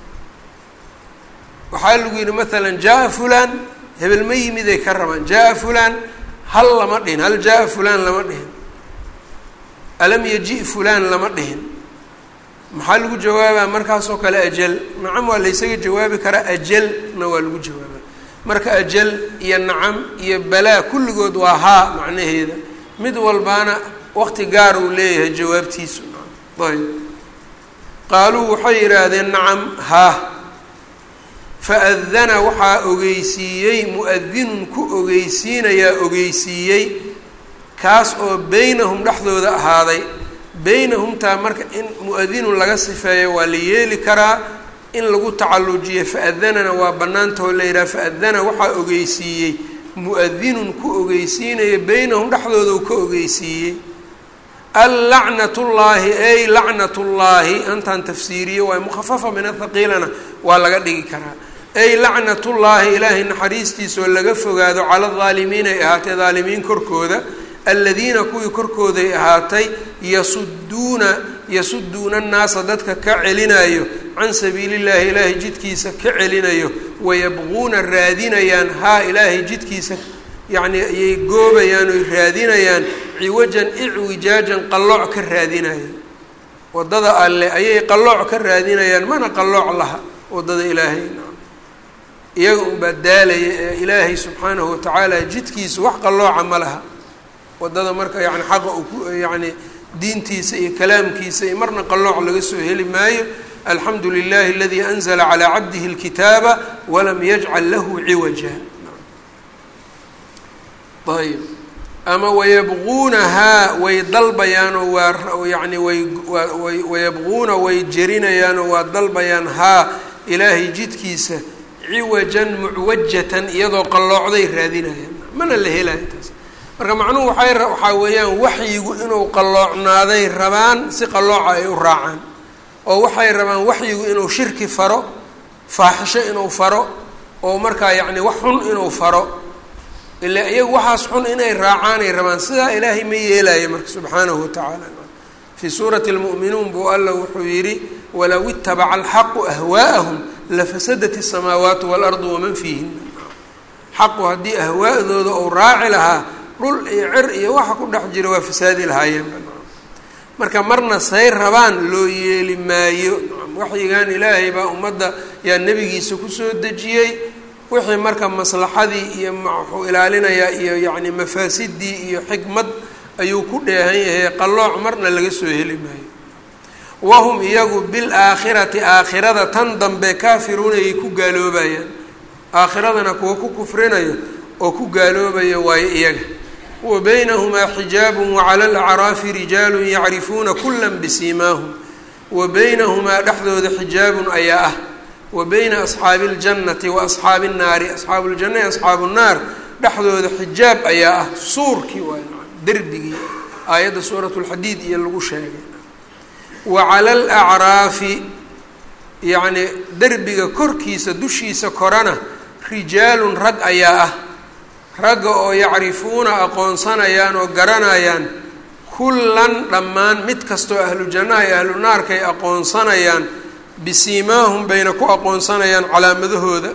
waxaa lagu yidhi maalan jaa-a fulaan hebel ma yimiday ka rabaan jaa-a fulaan hal lama dhihin hal jaa-a fulaan lama dhihin alam yaji fulaan lama dhihin maxaa lagu jawaabaa markaasoo kale ajal nacam waa laysaga jawaabi karaa ajalna waa lagu jawaabaa marka ajal iyo nacam iyo balaa kulligood waa haa macnaheeda mid walbaana waqti gaar uu leeyahay jawaabtiisu ayb qaaluu waxay yidhaahdeen nacam haa fa-adana waxaa ogeysiiyey mu-adinun ku ogeysiinayaa ogeysiiyey kaas oo beynahum dhexdooda ahaaday. beynahumtaa marka in mu-adinun laga sifeeyo waa la yeeli karaa, in lagu tacallujiyo fa-adanana waa bannaantao la yidhaha fa-adana waxaa ogeysiiyey mu-adinun ku ogeysiinaya beynahum dhexdooda uu ka ogeysiiyey. allacnatullaahi ay lacnatullaahi antaan tafsiiriye waay mukhafafa min athaqiilana waa laga dhigi karaa. ay lacnatullaahi ilaahay naxariistiisa oo laga fogaado cala adaalimiina ay ahaatay daalimiin korkooda, aladiina kuwii korkooday ahaatay yasuduuna yasuduuna annaasa dadka ka celinayo can sabiili llaahi ilaahay jidkiisa ka celinayo, wayabquuna raadinayaan haa ilaahay jidkiisa yacnii ayay goobayaan oy raadinayaan ciwajan icwijaajan qallooc ka raadinayo. waddada alle ayay qallooc ka raadinayaan, mana qallooc laha waddada ilaahay. iyaga unbaa daalaya ee ilaahay subxaanahu watacaala jidkiisa wax qallooca ma laha. waddada marka yani xaqa uu ku yacni diintiisa iyo kalaamkiisa iyo marna qallooc laga soo heli maayo. alxamdu lilahi aladii anzala calaa cabdihi اlkitaaba walam yajcal lahu ciwaja. ayb ama wayabquunahaa way dalbayaanoo waa yani way way wayabquuna way jerinayaanoo waa dalbayaan haa ilaahay jidkiisa ciwajan mucwajatan iyadoo qalloocday raadinayaan, mana la helayo taas. marka macnuhu waay waxaa weeyaan waxyigu inuu qalloocnaaday rabaan si qallooca ay u raacaan, oo waxay rabaan waxyigu inuu shirki faro, faaxisho inuu faro, oo markaa yacni wax xun inuu faro. ilaa iyagu waxaas xun inay raacaanay rabaan, sidaa ilaahay ma yeelayo marka subxaanahu watacaala. fii suurati lmu'minuun buu alla wuxuu yidhi walow itabaca alxaqu ahwaa'ahum lafasadat الsamaawaatu waalardu waman fiihin. xaqu haddii ahwaa'dooda ou raaci lahaa dhul iyo cer iyo waxa ku dhex jira waa fasaadi lahaayeen. marka marna say rabaan loo yeeli maayo. waxyigan ilaahay baa ummadda yaa nebigiisa kusoo dejiyey, wixii marka maslaxadii iyo wuxuu ilaalinayaa iyo yacni mafaasidii iyo xikmad ayuu ku dheehan yahay, qallooc marna laga soo heli maayo. wahum iyagu bilaakhirati aakhirada tan dambe kaafiruuna ay ku gaaloobayaan. aakhiradana kuwa ku kufrinayo oo ku gaaloobaya waayo iyaga. wa baynahumaa xijaabun wacala alacraafi rijaalun yacrifuuna kula bisiimaahum. wa baynahumaa dhexdooda xijaabun ayaa ah, wa bayna asxaabi اljannati wa asxaabi الnaari, asxaabu ljanna iyo asxaabu الnaar dhexdooda xijaab ayaa ah. suurkii waay derbigii aayadda suurat اlxadiid iyo lagu sheegay. wa cala alacraafi yacni derbiga korkiisa dushiisa korana rijaalun rag ayaa ah, ragga oo yacrifuuna aqoonsanayaan oo garanayaan kullan dhammaan mid kastoo ahlu jannaha iyo ahlu naarka ay aqoonsanayaan bisiimaahum bayna ku aqoonsanayaan calaamadahooda.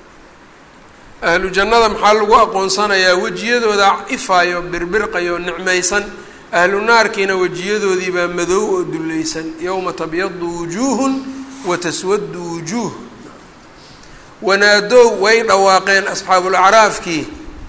ahlu jannada maxaa lagu aqoonsanayaa? wejiyadooda ifaayo birbirqayo nicmaysan. ahlu naarkiina wejiyadoodii baa madow oo dullaysan. yowma tabyadu wujuuhun wa taswadu wujuuh. wanaadow way dhawaaqeen asxaabulacraafkii,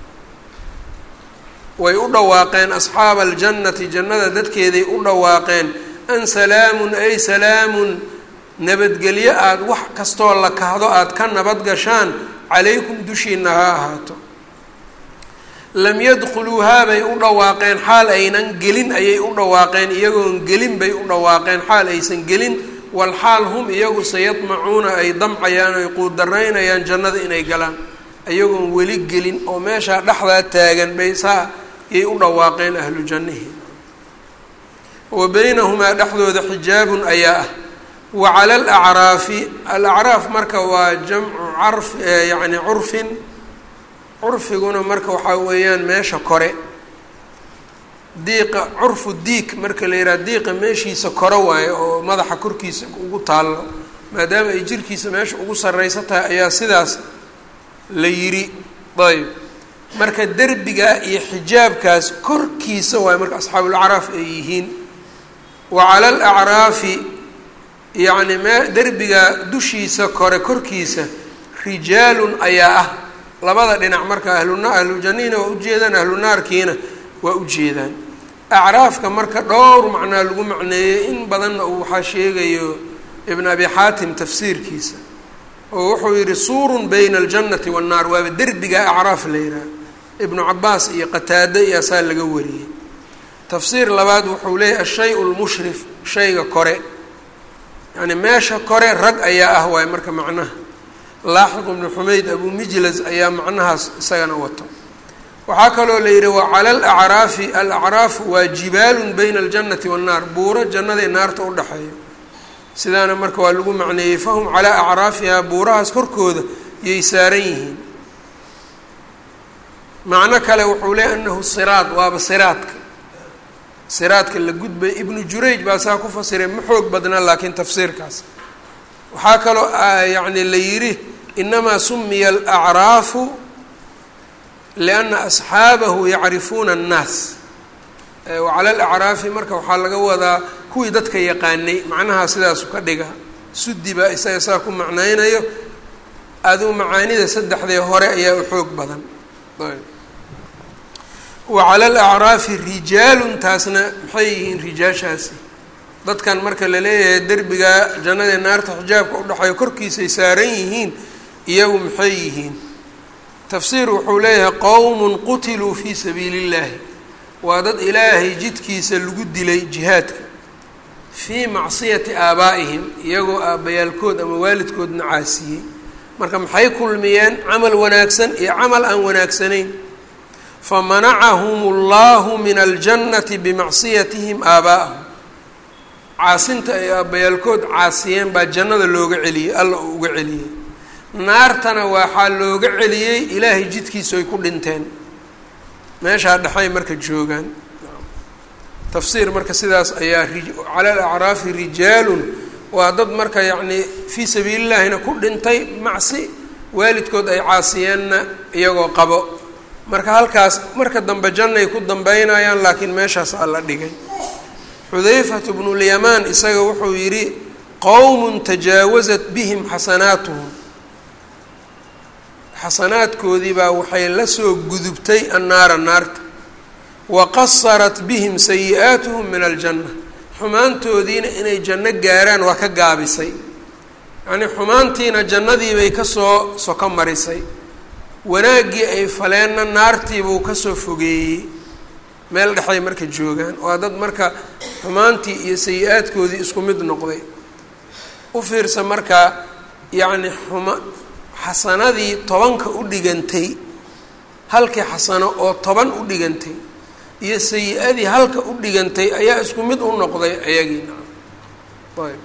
way u dhawaaqeen asxaaba aljannati jannada dadkeeday u dhawaaqeen an salaamun ay salaamun nabadgelyo aada wax kastoo la kahdo aada ka nabad gashaan calaykum dushiina ha ahaato. lam yadkhuluuhaa bay u dhawaaqeen xaal aynan gelin ayay u dhawaaqeen, iyagoon gelin bay u dhawaaqeen xaal aysan gelin. walxaal hum iyagu sayadmacuuna ay damcayaan oy quudaraynayaan jannada inay galaan, iyagoon weli gelin oo meeshaa dhexdaa taagan bay saa yay u dhawaaqeen ahlu jannihi. wa baynahumaa dhexdooda xijaabun ayaa ah. wa cala alacraafi, alacraaf marka waa jamcu carf yacni curfin. curfiguna marka waxaa weeyaan meesha kore, diiqa curfu diig marka la yidhaha diiqa meeshiisa kore waayo oo madaxa korkiisa ugu taallo, maadaama ay jirkiisa meesha ugu sarraysa tahay ayaa sidaas la yidhi. ayb marka derbigaa iyo xijaabkaas korkiisa waayo marka asxaabulacraaf ay yihiin. wa cala alacraafi yacni mee derbigaa dushiisa kore korkiisa rijaalun ayaa ah. labada dhinac marka ahluna ahlu jannina waa ujeedaan, ahlu naarkiina waa ujeedaan. acraafka marka dhowr macnaa lagu macneeyey, in badanna uu waxaa sheegayo ibn abi xaatim tafsiirkiisa oo wuxuu yihi suurun bayna aljannati waannaar, waaba derbiga acraaf la yidhaha. ibnu cabaas iyo qataade iyo asaa laga wariyey. tafsiir labaad wuxuu leeyahy ashay lmushrif shayga kore yani meesha kore rag ayaa ah waaye marka macnaha laaxiq ibnu xumayd abu mijlas ayaa macnahaas isagana wato waxaa kaloo la yidhi wa cala alacraafi alacraafu waa jibaalun bayna aljannati wannaar buuro jannadae naarta udhaxeeyo sidaana marka waa lagu macneeyey fahum calaa acraafihaa buurahaas korkooda yay saaran yihiin macno kale wuxuu leeyahy anahu siraad waaba siraadka siraadka la gudbay ibnu jurayj baa saa ku fasiray ma xoog badna laakiin tafsiirkaas waxaa kaloo yacni la yidhi inamaa sumiya alacraafu lianna asxaabahu yacrifuuna annaas wacala alacraafi marka waxaa laga wadaa kuwii dadka yaqaanay macnaha sidaasu ka dhiga sudi baa isaga saa ku macnaynayo aduu macaanida saddexdee hore ayaa u xoog badan wacala alacraafi rijaalun taasna maxay yihiin rijaashaasi dadkan marka la leeyahay derbiga jannadee naarta xijaabka udhaxeeyo korkiisay saaran yihiin iyagu maxay yihiin tafsiir wuxuu leeyahay qowmun qutiluu fii sabiili illaahi waa dad ilaahay jidkiisa lagu dilay jihaadka fii macsiyati aabaa'ihim iyagoo aabbayaalkood ama waalidkoodna caasiyey marka maxay kulmiyeen camal wanaagsan iyo camal aan wanaagsanayn famanacahum allahu min aljannati bimacsiyatihim aabaa'ahum caasinta ay aabbayaalkood caasiyeen baa jannada looga celiyey alla uu uga celiyey naartana waxaa looga celiyey ilaahay jidkiisu ay ku dhinteen meeshaa dhexay marka joogaan tafsiir marka sidaas ayaa cala alacraafi rijaalun waa dad marka yacni fii sabiilillaahina ku dhintay macsi waalidkood ay caasiyeenna iyagoo qabo marka halkaas marka dambe jannay ku dambeynayaan laakiin meeshaas alla dhigay xudayfatu bnulyamaan isaga wuxuu yidhi qowmun tajaawasat bihim xasanaatuhum xasanaadkoodii baa waxay la soo gudubtay annaara naarta wa qasarat bihim sayi-aatuhum min aljanna xumaantoodiina inay janno gaaraan waa ka gaabisay yacnii xumaantiina jannadiibay kasoo soko marisay wanaaggii ay faleenna naartiibuu kasoo fogeeyey meel dhexay marka joogaan waa dad marka xumaantii iyo sayi-aadkoodii isku mid noqday u fiirsa marka yacni xuma xasanadii tobanka u dhigantay halkii xasano oo toban u dhigantay iyo sayi-adii halka u dhigantay ayaa isku mid u noqday ayagiina ayb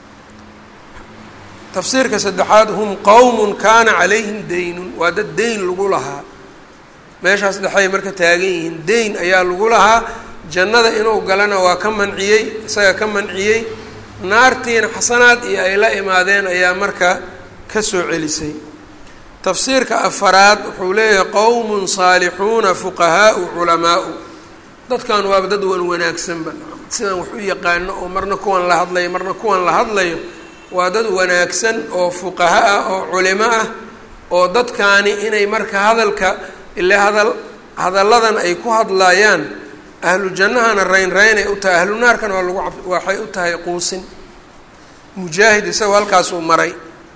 tafsiirka saddexaad hum qowmun kaana calayhim daynun waa dad deyn lagu lahaa meeshaas dhexay marka taagan yihiin deyn ayaa lagu lahaa jannada inuu galana waa ka manciyey isaga ka manciyey naartiina xasanaad iyo ay la imaadeen ayaa marka ka soo celisay tafsiirka afaraad wuxuu leeyahay qowmun saalixuuna fuqahaau culamaau dadkan waaba dad wan wanaagsanba sidaan wax u yaqaano oo marna kuwan la hadlayo marna kuwan la hadlayo waa dad wanaagsan oo fuqaha ah oo culimo ah oo dadkaani inay marka hadalka ilaa hadal hadalladan ay ku hadlayaan ahlu jannahana rayn raynay u tahay ahlu naarkana waa lagu waxay u tahay quusin mujaahid isagoo halkaasuu maray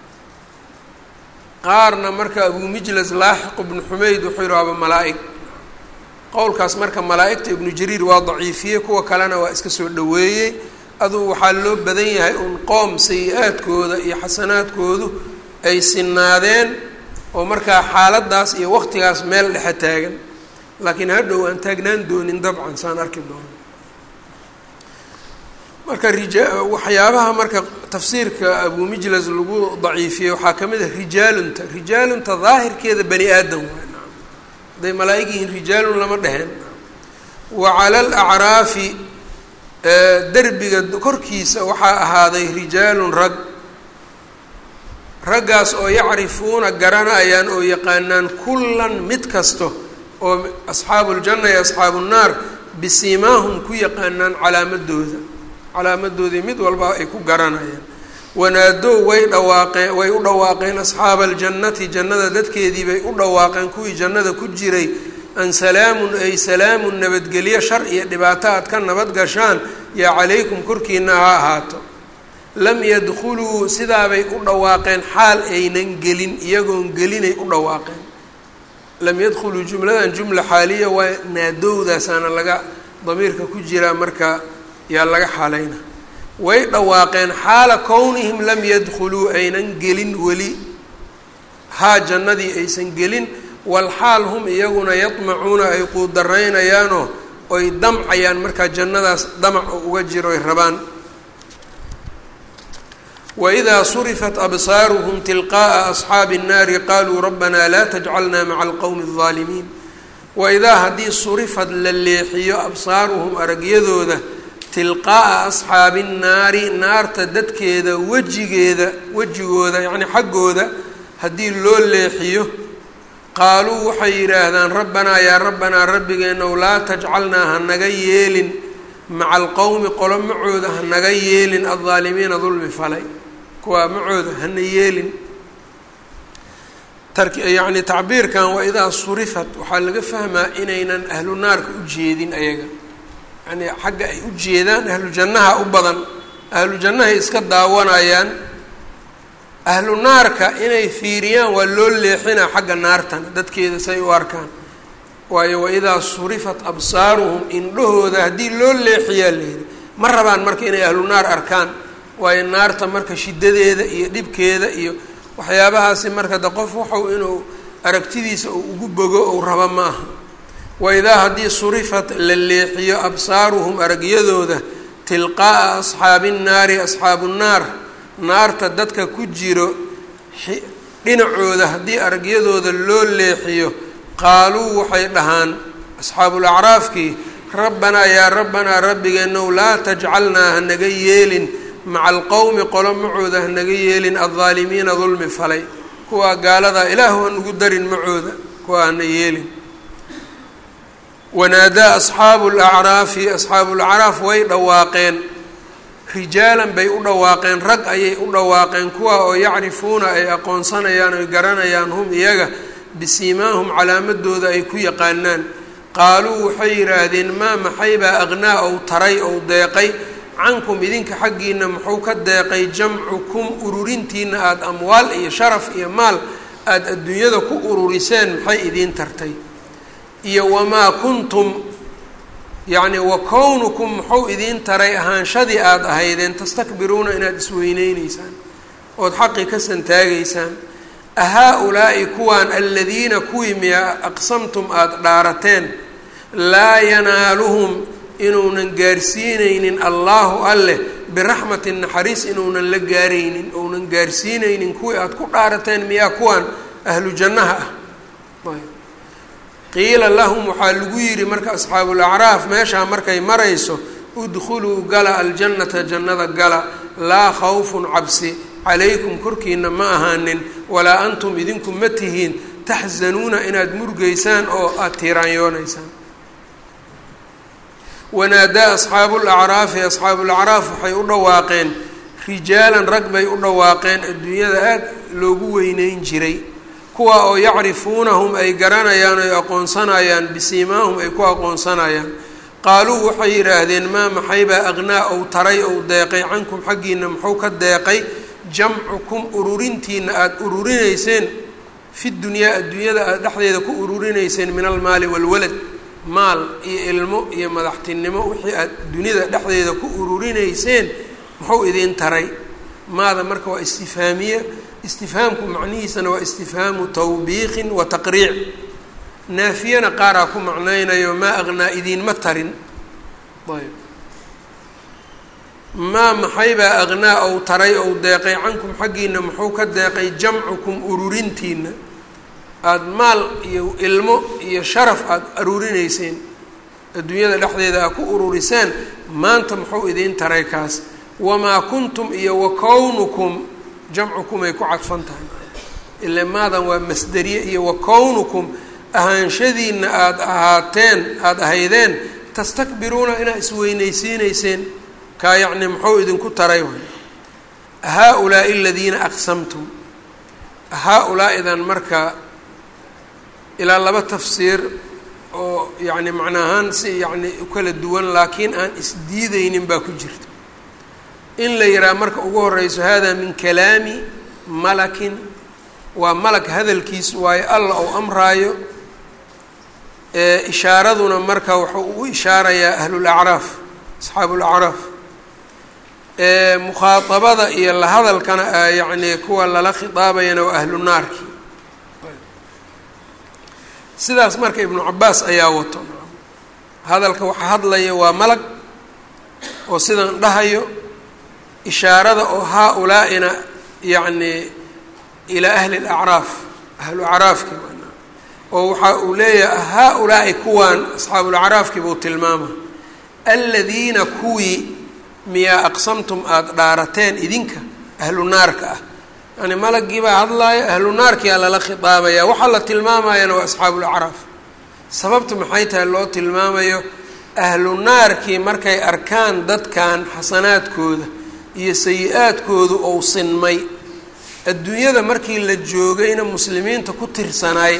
qaarna marka abu mijlas laaxiq ibnu xumayd wuxuu yihi waaba malaa-ig qowlkaas marka malaa-igta ibnu jariir waa daciifiyey kuwa kalena waa iska soo dhoweeyey aduu waxaa loo badan yahay un qoom sayi-aadkooda iyo xasanaadkoodu ay sinaadeen oo markaa xaaladaas iyo waqtigaas meel dhexe taagan laakiin hadhow aan taagnaan doonin dabcan saan arki doono marka rija waxyaabaha marka tafsiirka abu mijlas lagu daciifiyey waxaa ka mid ah rijaalunta rijaalunta daahirkeeda bani aadam waay naam hadday malaa-ig yihiin rijaalun lama dheheen wa cala alacraafi derbiga korkiisa waxaa ahaaday rijaalun rag raggaas oo yacrifuuna garanayaan oo yaqaanaan kullan mid kasto oo asxaabu ljanna iyo asxaabu nnaar bisiimaahum ku yaqaanaan calaamadooda calaamadoodii mid walba ay ku garanayaan wanaadow way dhawaaqeen way u dhawaaqeen asxaaba aljannati jannada dadkeedii bay u dhawaaqeen kuwii jannada ku jiray an salaamun ay salaamun nabadgelyo shar iyo dhibaato aad ka nabad gashaan yaa calaykum korkiina ha ahaato lam yadkhuluu sidaabay u dhawaaqeen xaal aynan gelin iyagoon gelinay u dhawaaqeen lam yadkhuluu jumladan jumla xaaliya waa naadowdaasaana laga damiirka ku jiraa marka yaa laga xaalayna way dhawaaqeen xaala kownihim lam yadkhuluu aynan gelin weli haa jannadii aysan gelin walxaal hum iyaguna yadmacuuna ay quudaraynayaanoo oy damcayaan markaa jannadaas damac oo uga jiro ay rabaan waidaa surifat absaaruhum tilqaa'a asxaabi الnaari qaluu rabbanaa laa tajcalnaa maca alqowmi الظaalimiin waidaa haddii surifad la leexiyo absaaruhum aragyadooda tilqaa'a asxaabi الnaari naarta dadkeeda wejigeeda wejigooda yacni xaggooda haddii loo leexiyo qaaluu waxay yidhaahdaan rabbanaa yaa rabbanaa rabbigeenow laa tajcalnaa hanaga yeelin maca alqowmi qolo macooda hanaga yeelin aldaalimiina dulmi falay kuwaa macooda hana yeelin yacni tacbiirkan waa idaa surifat waxaa laga fahmaa inaynan ahlu naarka u jeedin ayaga yani xagga ay u jeedaan ahlu jannaha u badan ahlu jannahay iska daawanayaan ahlu naarka inay fiiriyaan waa loo leexinaa xagga naartana dadkeeda say u arkaan waayo waidaa surifat absaaruhum indhahooda haddii loo leexiyaa layidhi ma rabaan marka inay ahlu naar arkaan waayo naarta marka shiddadeeda iyo dhibkeeda iyo waxyaabahaasi marka de qof waxau inuu aragtidiisa uu ugu bogo ou raba ma aha waidaa haddii surifat la leexiyo absaaruhum aragyadooda tilqaa'a asxaabi nnaari asxaabu nnaar naarta dadka ku jiro dhinacooda haddii aragyadooda loo leexiyo qaaluu waxay dhahaan asxaabulacraafkii rabbanaa yaa rabbanaa rabbigeenow laa tajcalnaa hanaga yeelin maca alqowmi qolo macooda hanaga yeelin aldaalimiina dulmi falay kuwaa gaaladaa ilaahu hanugu darin macooda kuwaa hana yeelin wanaadaa asxaabu lacraafi asxaabulacraaf way dhawaaqeen rijaalan bay u dhawaaqeen rag ayay u dhawaaqeen kuwa oo yacrifuuna ay aqoonsanayaan oy garanayaan hum iyaga bisiimaahum calaamadooda ay ku yaqaanaan qaaluu waxay yidhaahdeen maa maxaybaa aqnaa ou taray ou deeqay cankum idinka xaggiina muxuu ka deeqay jamcukum ururintiina aada amwaal iyo sharaf iyo maal aada adduunyada ku ururiseen maxay idiin tartay iyo wamaa kuntum yacni wa kownukum muxuu idiin taray ahaanshadii aada ahaydeen tastakbiruuna inaad isweyneyneysaan ood xaqi ka santaagaysaan ahaa-ulaa'i kuwaan aladiina kuwii miya aqsamtum aada dhaarateen laa yanaaluhum inuunan gaarsiinaynin allaahu alleh biraxmatin naxariis inuunan la gaaraynin ounan gaarsiinaynin kuwii aada ku dhaarateen miyaa kuwaan ahlu jannaha ah qiila lahum waxaa lagu yidhi marka asxaabulacraaf meeshaa markay marayso udkhuluu gala aljannata jannada gala laa khawfun cabsi calaykum korkiina ma ahaanin walaa antum idinku ma tihiin taxsanuuna inaad murgaysaan oo aada tiiraanyoonaysaan wanaadaa asxaabulacraafi asxaabulacraaf waxay u dhawaaqeen rijaalan rag bay u dhawaaqeen adduunyada aada loogu weyneyn jiray kuwa oo yacrifuunahum ay garanayaan oy aqoonsanayaan bisiimaahum ay ku aqoonsanayaan qaaluu waxay yidhaahdeen maa maxaybaa aqnaa ou taray ou deeqay cankum xaggiina muxuu ka deeqay jamcukum ururintiina aada ururinayseen fi dunyaa adduunyada aada dhexdeeda ku ururinayseen min almaali waalwalad maal iyo ilmo iyo madaxtinimo wixii aada duniyada dhexdeeda ku ururinayseen muxuu idiin taray maada marka waa istifhaamiye istifhaamku macnihiisana waa istifhaamu tawbiiqin wa taqriic naafiyana qaaraa ku macnaynayo maa aqnaa idiinma tarin ayb maa maxaybaa aqnaa ou taray ou deeqay cankum xaggiina muxuu ka deeqay jamcukum ururintiina aada maal iyo ilmo iyo sharaf aada ururinayseen adduunyada dhexdeeda aad ku ururiseen maanta muxuu idiin taray kaas wamaa kuntum iyo wa kownukum jamcukum ay ku cadfan tahay ile maadan waa masderiye iyo wa kownukum ahaanshadiina aada ahaateen aada ahaydeen tastakbiruuna inaad isweynaysiinayseen kaa yacni muxuu idinku taray way haa-ulaa'i aladiina aqsamtum haa-ulaa'idan marka ilaa laba tafsiir oo yacni macna ahaan si yacni u kala duwan laakiin aan isdiidaynin baa ku jirta in la yidhaha marka ugu horeyso hada min kalaami malakin waa malag hadalkiis waayo alla ou amraayo ishaaraduna marka wuxuu u ishaarayaa ahlulacraaf asxaabulacraaf mukhaaabada iyo la hadalkana yacni kuwa lala khitaabayana waa ahlu naarki sidaas marka ibnu cabaas ayaa wato hadalka waxa hadlaya waa malag oo sidan dhahayo ishaarada oo haa-ulaa-ina yacni ilaa ahli alacraaf ahlu acraafki oo waxa uu leeyahay haa-ulaa'i kuwaan asxaabulacraafki buu tilmaama aladiina kuwii miyaa aqsamtum aada dhaarateen idinka ahlu naarka ah yani malagii baa hadlaaya ahlu naarkiyaa lala khitaabaya waxaa la tilmaamayana waa asxaabulacraaf sababta maxay tahay loo tilmaamayo ahlu naarkii markay arkaan dadkan xasanaadkooda iyo sayi-aadkoodu ou sinmay adduunyada markii la joogayna muslimiinta ku tirsanaay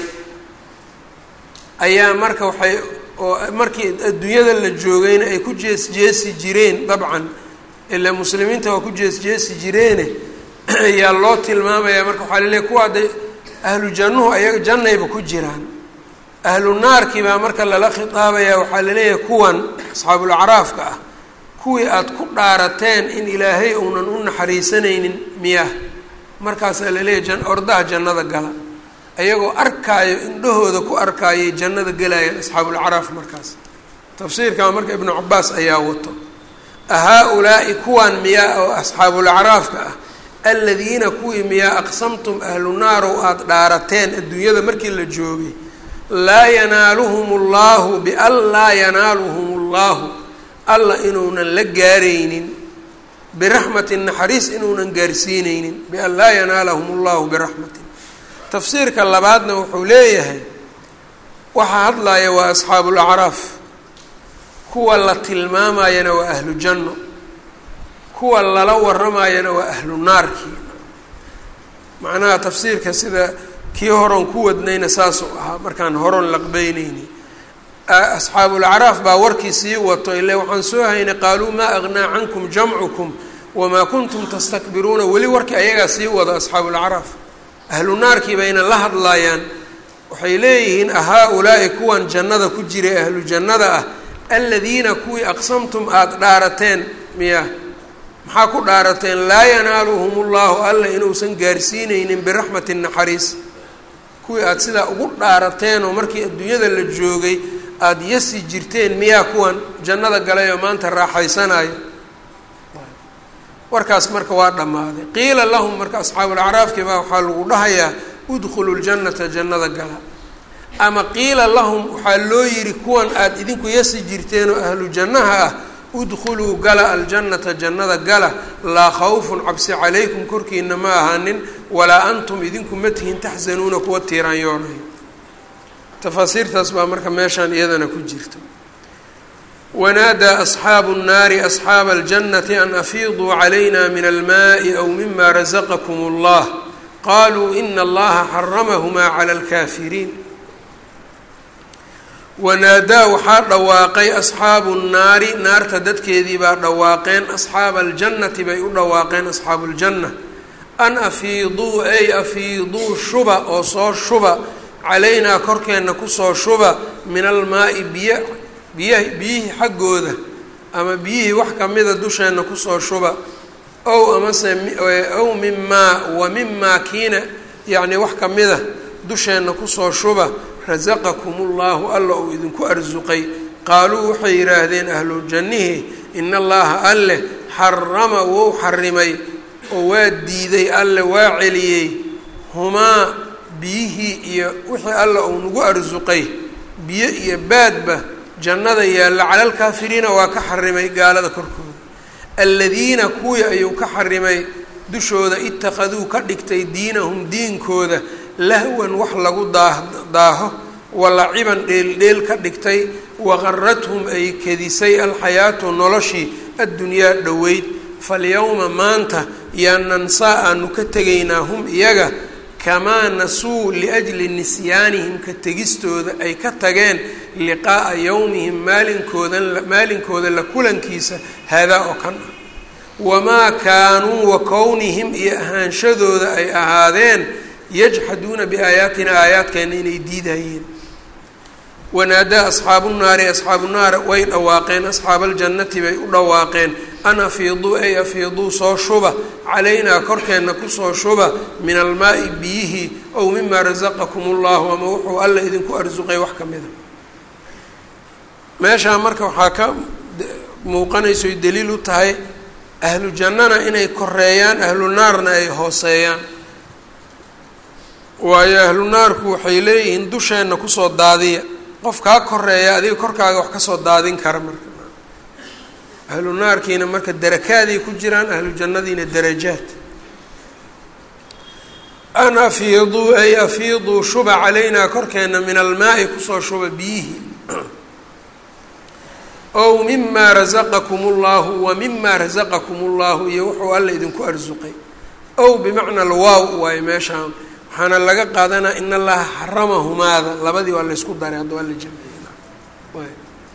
ayaa marka waxay oo markii adduunyada la joogayna ay ku jees jeesi jireen dabcan ilaa muslimiinta waa ku jees jeesi jireene ayaa loo tilmaamayaa marka waxaa laleeyahy kuwa hadday ahlu jannuhu ayaga jannayba ku jiraan ahlu naarkii baa marka lala khitaabayaa waxaa laleeyahay kuwan asxaabulacraafka ah kuwii aada ku dhaarateen in ilaahay uunan u naxariisanaynin miyaah markaasaa laleeyahay jan ordaha jannada gala ayagoo arkaayo indhahooda ku arkaayay jannada gelayaan asxaabulacraaf markaas tafsiirkaa marka ibnu cabaas ayaa wato ahaa-ulaa'i kuwan miyaa oo asxaabulacraafka ah aladiina kuwii miyaa aqsamtum ahlu naarow aada dhaarateen adduunyada markii la joogay laa yanaaluhum اllahu bian laa yanaaluhum اllahu alla inuunan la gaaraynin biraxmatin naxariis inuunan gaarsiineynin bian laa yanaalahum اllahu biraxmatin tafsiirka labaadna wuxuu leeyahay waxaa hadlaya waa asxaabulacraaf kuwa la tilmaamayana waa ahlu janno kuwa lala waramayana waa ahlu naarkii macnaha tafsiirka sida kii horon ku wadnayna saasuu ahaa markaan horon laqbeyneyni asxaabulacraaf baa warkii sii wato ile waxaan soo haynay qaaluu maa agnaa cankum jamcukum wamaa kuntum tastakbiruuna weli warkii ayagaa sii wado asxaabulacraaf ahlu naarkii bayna la hadlaayaan waxay leeyihiin ahaa-ulaa'i kuwan jannada ku jiray ahlu jannada ah aladiina kuwii aqsamtum aada dhaarateen miya maxaa ku dhaarateen laa yanaaluhum ullahu alla inuusan gaarsiineynin biraxmati naxariis kuwii aada sidaa ugu dhaarateen oo markii adduunyada la joogay aada yasi jirteen miyaa kuwan jannada galay oo maanta raaxaysanayo warkaas marka waa dhammaaday qiila lahum marka asxaabulacraafkii baa waxaa lagu dhahayaa udkhulu ljannata jannada gala ama qiila lahum waxaa loo yidhi kuwan aada idinku yasi jirteen oo ahlu jannaha ah udkhuluu gala aljannata jannada gala laa khawfun cabsi calaykum korkiina ma ahaanin walaa antum idinku ma tihin taxsanuuna kuwa tiiraanyoonayo tafaasiirtaas baa marka meeshaan iyadana ku jirta wanaadaa asxaabu nnaari asxaaba aljannati an afiiduu calayna min almaai aw mima rasaqakum allah qaluu ina allaha xaramahumaa cala alkaafiriin wanaadaa waxaa dhawaaqay asxaabu nnaari naarta dadkeedii baa dhawaaqeen asxaaba aljannati bay u dhawaaqeen asxaabu ljanna an afiiduu ay afiiduu shuba oo soo shuba calaynaa korkeenna kusoo shuba min almaai biy biya biyihii xaggooda ama biyihii wax kamida dusheenna kusoo shuba ow amase ow mimaa wa mimaa kiina yacni wax kamida dusheenna kusoo shuba rasaqakum ullahu alla uu idinku arsuqay qaaluu waxay yidhaahdeen ahlu jannihi ina allaha alle xarama wou xarimay oo waa diiday alle waa celiyey humaa biyihii iyo wixii alla uu nagu arsuqay biyo iyo baadba jannada yaalla cala alkaafiriina waa ka xarimay gaalada korkooda aladiina kuwii ayuu ka xarimay dushooda ittakhaduu ka dhigtay diinahum diinkooda lahwan wax lagu daa daaho walaciban dheeldheel ka dhigtay waqarathum ay kedisay alxayaatu noloshii addunyaa dhoweyd falyawma maanta yaa nansaa aanu ka tegaynaa hum iyaga kamaa nasuu liajli nisyaanihim ka tegistooda ay ka tageen liqaa'a yowmihim maalinkooda maalinkooda la kulankiisa haadaa oo kan ah wamaa kaanuu wa kownihim iyo ahaanshadooda ay ahaadeen yajxaduuna biaayaatina aayaadkeena inay diidayeen wanaadaa asxaabu nnaari asxaabu naar way dhawaaqeen asxaaba aljannati bay u dhawaaqeen an afiiduu ay afiiduu soo shuba calaynaa korkeenna kusoo shuba min almaa'i biyihii ow mima rasaqakum ullahu ama wuxuu alla idinku arsuqay wax ka mida meeshaa marka waxaa ka muuqanaysoy daliil u tahay ahlu jannana inay koreeyaan ahlu naarna ay hooseeyaan waayo ahlu naarku waxay leeyihiin dusheenna kusoo daadiya qof kaa koreeya adiga korkaaga wax kasoo daadin kara marka ahlu naarkiina marka darakaaday ku jiraan ahlu jannadiina darajaad an afiiduu ay afiiduu shuba calaynaa korkeenna min almaa'i kusoo shuba biyihii ow mima rasaqakum ullahu wa mima rasaqakum ullahu iyo wuxuu alla idinku arsuqay ow bimacna alwaaw waayo meeshaan waxaana laga qaadanaa in allaha xaramahumaada labadii waa laysku daray hadda waa la jamciyey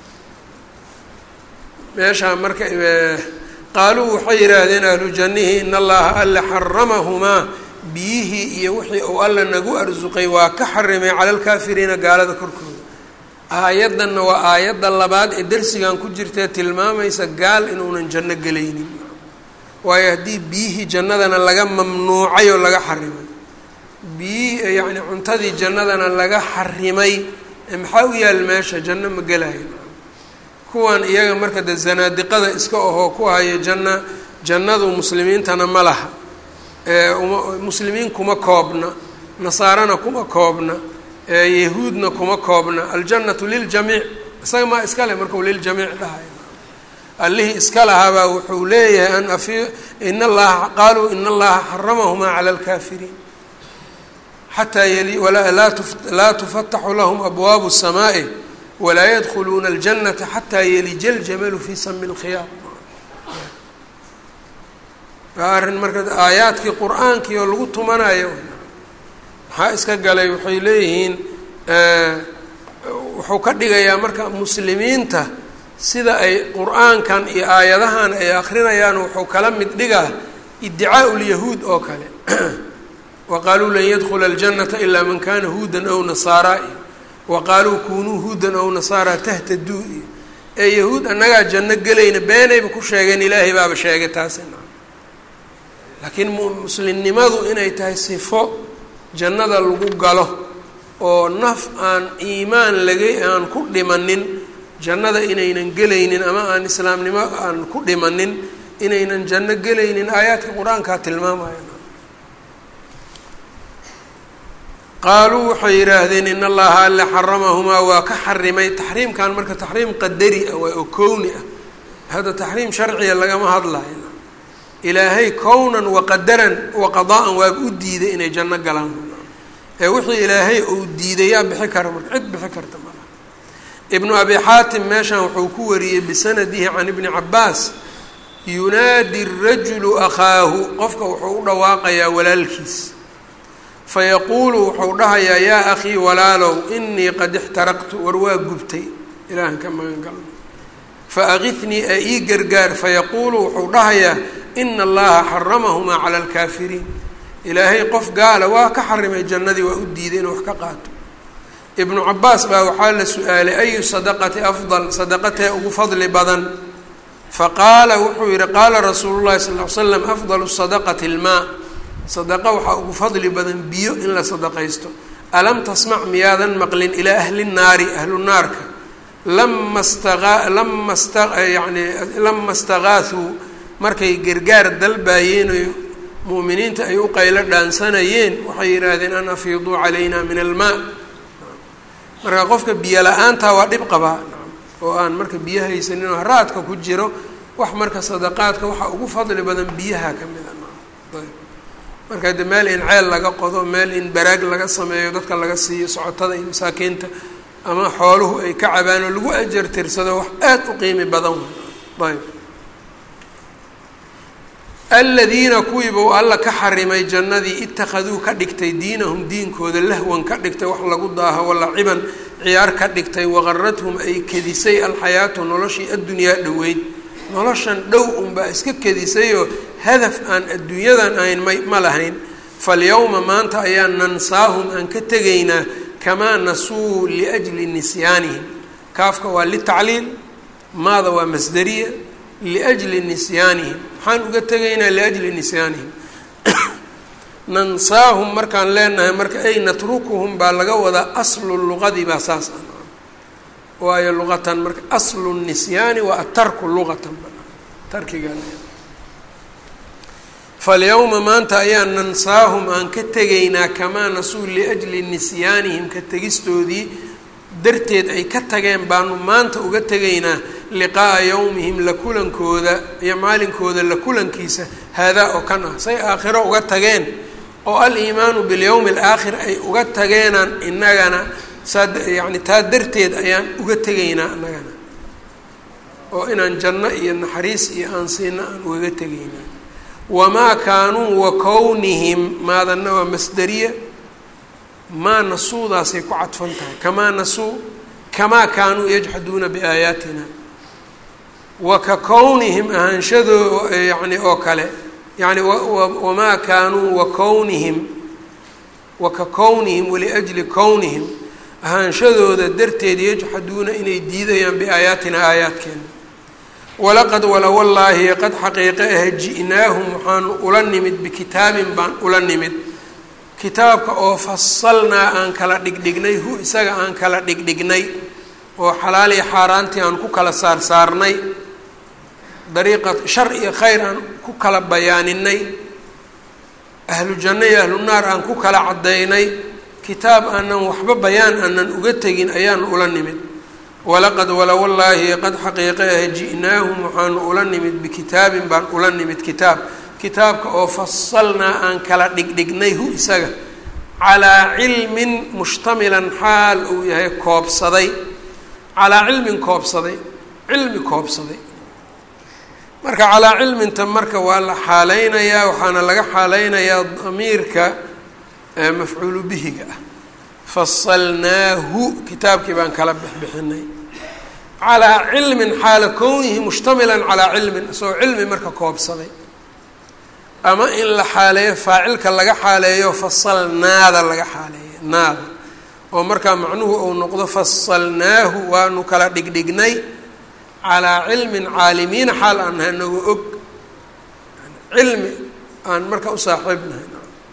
meeshaan marka qaaluu waxay yidhaahdeen ahlu jannihii in allaha alla xaramahumaa biyihii iyo wixii uu alla nagu arsuqay waa ka xarimay cala alkaafiriina gaalada korkooda aayaddanna waa aayadda labaad ee darsigan ku jirtee tilmaamaysa gaal inuunan janno gelaynin waayo haddii biyihii jannadana laga mamnuucay oo laga xarimay biyihii yacni cuntadii jannadana laga xarimay maxaa u yaal meesha janno ma gelayo kuwan iyaga marka de zanaadiqada iska ahoo ku haya janna jannadu muslimiintana ma laha muslimiin kuma koobna nasaarana kuma koobna yahuudna kuma koobna aljannatu liljamiic isaga maa iska leh markau liljamiic dhahay allihii iska lahaabaa wuxuu leeyahay an afi in allaha qaaluu in allaha xaramahumaa cala alkaafiriin xataa yali laa tufataxu lahum abwaabu الsamaa'i walaa yadkhuluuna aljannata xataa yelija aljamalu fii sami اlkhiyaar waa arrin marka aayaadkii qur-aankii oo lagu tumanayo maxaa iska galay waxay leeyihiin wuxuu ka dhigayaa marka muslimiinta sida ay qur-aankan iyo aayadahan ay akrinayaan wuxuu kala mid dhigaa iddicaau lyahuud oo kale wa qaaluu lan yadkhula aljannata ilaa man kana huudan aw nasaaraa iyo wa qaaluu kunuu huudan aw nasaaraa tahtaduu iyo ee yahuud annagaa janno gelayna beenayba ku sheegeen ilaahay baaba sheegay taasina laakiin muslimnimadu inay tahay sifo jannada lagu galo oo naf aan iimaan laga aan ku dhimanin jannada inaynan gelaynin ama aan islaamnimo aan ku dhimanin inaynan janno gelaynin aayaadka qur-aankaa tilmaamaya qaaluu waxay yidhaahdeen in allaha alla xaramahumaa waa ka xarimay taxriimkan marka taxriim qadari ah waa oo kowni ah hadda taxriim sharciga lagama hadlayo ilaahay kownan waqadaran waqadaan waa u diiday inay janno galaan ee wixii ilaahay uu diiday yaa bixi kara marka cid bixi karta malaha ibnu abi xaatim meeshan wuxuu ku wariyey bisanadihi can ibni cabaas yunaadi rajulu akhaahu qofka wuxuu u dhawaaqayaa walaalkiis fayaquulu wuxuu dhahayaa yaa akhii walaalow inii qad ixtaraqtu war waa gubtay ilaahan ka magan galno fa aqithnii ee ii gargaar fayaquulu wuxuu dhahayaa ina allaha xaramahumaa cala alkaafiriin ilaahay qof gaala waa ka xarimay jannadii waa u diiday inuu wax ka qaato ibnu cabaas baa waxaa la su-aalay ayu sadaqati afdal sadaqatee ugu fadli badan faqaala wuxuu yihi qaala rasuulu llahi sal ly slam afdalu sadaqati ilmaa sadaqa waxaa ugu fadli badan biyo in la sadaqaysto alam tasmac miyaadan maqlin ilaa ahli nnaari ahlu naarka lama staaa lama sta yani lama istagaasuu markay gargaar dalbaayeen oy mu'miniinta ay u qaylo dhaansanayeen waxay yidhaahdeen an afiiduu calayna min almaa marka qofka biyo la-aantaa waa dhib qabaa oo aan marka biyo haysanin oo haraadka ku jiro wax marka sadaqaadka waxaa ugu fadli badan biyaha ka mid a marka de meel in ceel laga qodo meel in baraag laga sameeyo dadka laga siiyo socotada iyo masaakiinta ama xooluhu ay ka cabaan oo lagu ajar tirsado wax aad u qiimi badan ayb aladiina kuwiibuu alla ka xarimay jannadii ittakhaduu ka dhigtay diinahum diinkooda lahwan ka dhigtay wax lagu daaho walaciban ciyaar ka dhigtay waqarathum ay kedisay alxayaatu noloshii addunyaa dhoweyd noloshan dhow unbaa iska kedisayoo hadaf aan adduunyadan ahayn may ma lahayn falyawma maanta ayaan nansaahum aan ka tegaynaa kamaa nasuu liajli nisyaanihim. kaafka waa litacliil, maada waa masderiya, liajli nisyaanihim maxaan uga tegaynaa liajli nisyaanihim. nansaahum markaan leenahay marka ay natrukuhum baa laga wadaa aslu luqadii baa saas ah, waayo luqatan marka aslu nisyaani waa atarku luqatan tarkiga. falyawma maanta ayaan nansaahum aan ka tegaynaa kamaa nasuu liajli nisyaanihim ka tegistoodii darteed ay ka tageen baanu maanta uga tegaynaa liqaa'a yawmihim la kulankooda iyo maalinkooda la kulankiisa haadaa oo kan ah say aakhiro uga tageen oo al-iimaanu bilyawmi alaakhir ay uga tageenaan innagana saa yacni taa darteed ayaan uga tegaynaa innagana oo inaan janno iyo naxariis iyo aan siina aan ugaga tegaynaa. wamaa kaanuu wa kownihim maadanna waa masderiya, maa nasuudaasay ku cadfan tahay kamaa nasuu kamaa kaanuu yajxaduuna biaayaatina wa ka kownihim ahaanshadoo yani oo kale yani wamaa kaanuu wa kownihim wa ka kownihim waliajli kownihim ahaanshadooda darteed yajxaduuna inay diidayaan biaayaatina aayaadkeena. walaqad wala wallaahi qad xaqiiqe ah ji'naahum waxaanu ula nimid bikitaabin baan ula nimid kitaabka oo fasalnaa aan kala dhigdhignay hu isaga aan kala dhigdhignay oo xalaal iyo xaaraantii aan ku kala saar saarnay dariiqa shar iyo khayr aan ku kala bayaaninay ahlu janno iyo ahlu naar aan ku kala caddaynay kitaab aanan waxba bayaan aanan uga tegin ayaanu ula nimid. walaqad wala wallaahi qad xaqiiqe ah ji'naahum waxaanu ula nimid bikitaabin baan ula nimid kitaab kitaabka oo fasalnaa aan kala dhigdhignay hu isaga calaa cilmin mushtamilan xaal uu yahay koobsaday calaa cilmin koobsaday cilmi koobsaday. marka calaa cilminta marka waa la xaaleynayaa waxaana laga xaaleynayaa damiirka mafcuulu bihiga ah. fasalnaahu kitaabkii baan kala bixbixinay calaa cilmin xaala kownihi mushtamilan calaa cilmin isagoo cilmi marka koobsaday. ama in la xaaleeyo faacilka laga xaaleeyo fasalnaada laga xaaleeyo naada oo markaa macnuhu uu noqdo fasalnaahu waanu kala dhigdhignay calaa cilmin caalimiina xaal aan nahay nagu og cilmi aan marka u saaxiibnahay.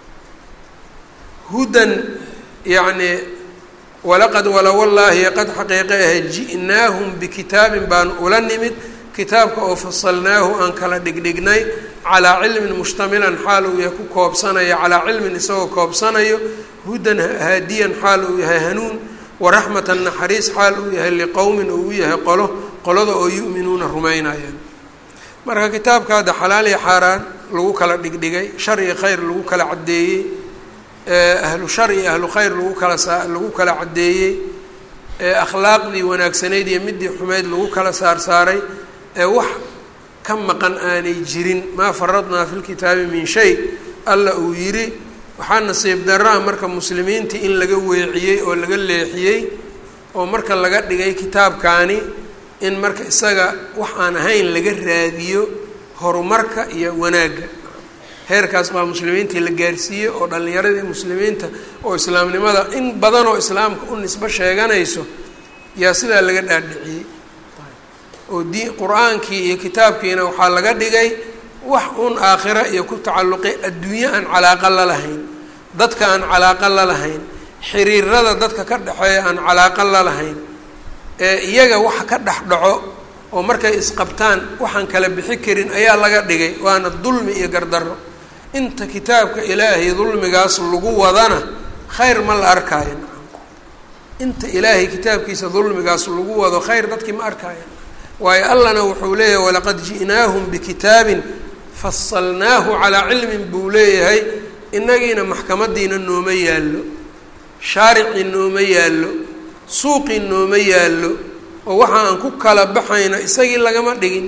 hudan yacni walaqad wala wallaahi qad xaqiiqe ah ji'naahum bikitaabin baanu ula nimid kitaabka oo fasalnaahu aan kala dhigdhignay calaa cilmin mushtamilan xaal uu yahay ku koobsanayo calaa cilmin isagoo koobsanayo hudan haadiyan xaal uu yahay hanuun waraxmatan naxariis xaal uu yahay liqowmin uu yahay qolo qolada oo yu'minuuna rumaynayaan. marka kitaabka hadda xalaal iyo xaaraan lagu kala dhigdhigay shar iyo khayr lagu kala caddeeyey ahlu shar iyo ahlu khayr lagu kala saa lagu kala caddeeyey akhlaaqdii wanaagsanayd iyo midii xumeyd lagu kala saar saaray ee wax ka maqan aanay jirin maa faradnaa fi lkitaabi min shay alla uu yidhi. waxaa nasiib daraa marka muslimiintii in laga weeciyey oo laga leexiyey oo marka laga dhigay kitaabkaani in marka isaga wax aan ahayn laga raadiyo horumarka iyo wanaagga. heerkaas baa muslimiintii la gaarsiiyey oo dhallinyaradii muslimiinta oo islaamnimada in badan oo islaamka u nisbo sheeganayso yaa sidaa laga dhaadhiciyey oo diin qur-aankii iyo kitaabkiina waxaa laga dhigay wax un aakhira iyo ku tacalluqay adduunye aan calaaqa la lahayn dadka aan calaaqa la lahayn xiriirada dadka ka dhexeeya aan calaaqa la lahayn ee iyaga wax ka dhex dhaco oo markay isqabtaan waxaan kala bixi karin ayaa laga dhigay waana dulmi iyo gardarro. inta kitaabka ilaahay dulmigaas lagu wadana khayr ma la arkaayo. inta ilaahay kitaabkiisa dulmigaas lagu wado khayr dadkii ma arkaayan. waayo allana wuxuu leeyahay walaqad ji'naahum bikitaabin fasalnaahu calaa cilmin buu leeyahay. inagiina maxkamadiina nooma yaallo, shaaricii nooma yaallo, suuqii nooma yaallo oo waxa aan ku kala baxayna isagii lagama dhigin.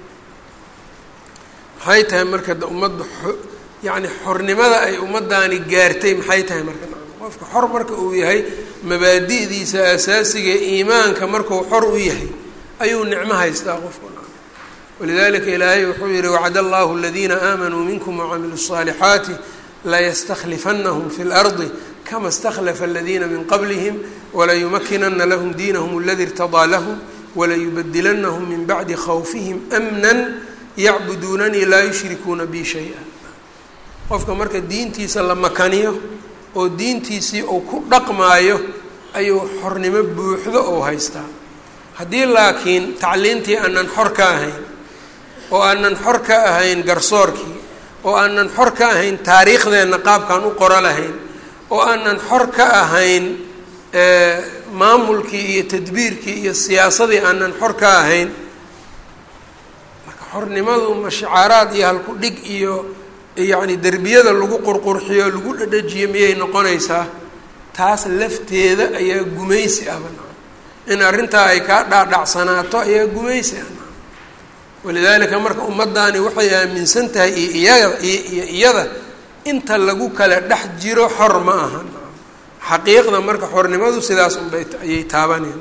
maxay tahay marka ummadda yacni xornimada ay ummaddaani gaartay maxay tahay marka qofka xor marka uu yahay mabaadi'diisa asaasiga iimaanka markuu xor u yahay ayuu nicmo haystaa qofku. walidalika ilaahay wuxuu yihi wacada allahu aladiina aamanuu minkum wacamiluu الصaalixaati layastakhlifannahum fi اlardi kama اstakhlafa aladiina min qablihim walayumakinana lahum diinahum aladi irtadaa lahum walayubadilanahum min bacdi khawfihim amna yacbuduunanii laa yushrikuuna bi shay-a. qofka marka diintiisa la makaniyo oo diintiisii uu ku dhaqmaayo ayuu xornimo buuxdo oo haystaa. haddii laakiin tacliintii aanan xor ka ahayn oo aanan xor ka ahayn garsoorkii oo aanan xor ka ahayn taariikhdeenna qaabkaan u qoro lahayn oo aanan xor ka ahayn maamulkii iyo tadbiirkii iyo siyaasadii aanan xor ka ahayn, marka xornimadu mashacaaraad iyo halku dhig iyo yacni derbiyada lagu qurqurxiyo lagu dhadhajiyo miyay noqonaysaa? taas lafteeda ayaa gumaysi ah banaan in arrintaa ay kaa dhaadhacsanaato ayaa gumaysi ah. walidaalika marka ummaddaani waxay aaminsan tahay iyo iyaga iyo iyada inta lagu kala dhex jiro xor ma aha. xaqiiqda marka xornimadu sidaas unbay ayay taabaneen.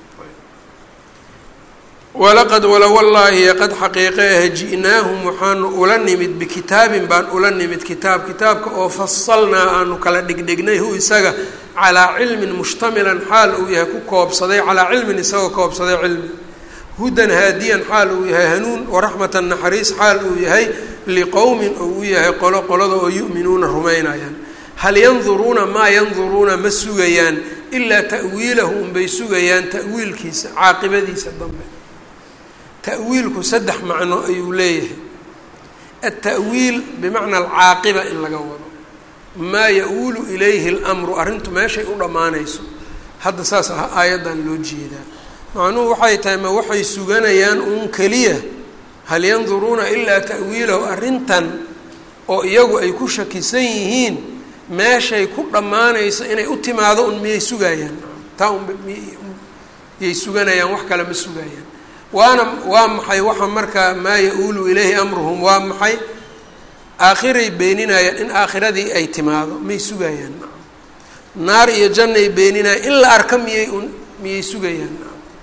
walaqad wala wallaahi qad xaqiiqeah ji'naahum waxaanu ula nimid bikitaabin baan ula nimid kitaab kitaabka oo fasalnaa aanu kala dhigdhignay hu isaga calaa cilmin mushtamilan xaal uu yahay ku koobsaday calaa cilmin isagoo koobsaday cilmi, hudan haadiyan xaal uu yahay hanuun, waraxmatan naxariis xaal uu yahay liqowmin oo uu yahay qolo qolada oo yu'minuuna rumaynayaan. hal yanduruuna maa yanduruuna ma sugayaan ilaa ta'wiilahu unbay sugayaan ta'wiilkiisa caaqibadiisa dambe. ta'wiilku saddex macno ayuu leeyahay. alta'wiil bimacna alcaaqiba in laga wado maa ya-uulu ilayhi اlamru, arrintu meeshay u dhammaanayso. hadda saas ah aayaddan loo jeedaa. macnuhu waxay tahay ma waxay suganayaan uun keliya hal yanduruuna ilaa ta'wiilahu, arrintan oo iyagu ay ku shakisan yihiin meeshay ku dhammaanayso inay u timaado un miyay sugayaan? taa un miyay suganayaan, wax kale ma sugayaan. waana waa maxay waxa markaa maa ya-uulu ilayhi amruhum waa maxay? aakhiray beeninayaan in aakhiradii ay timaado miyay sugayaan? naar iyo jannay beeninayaan in la arka miyay un miyay sugayaan?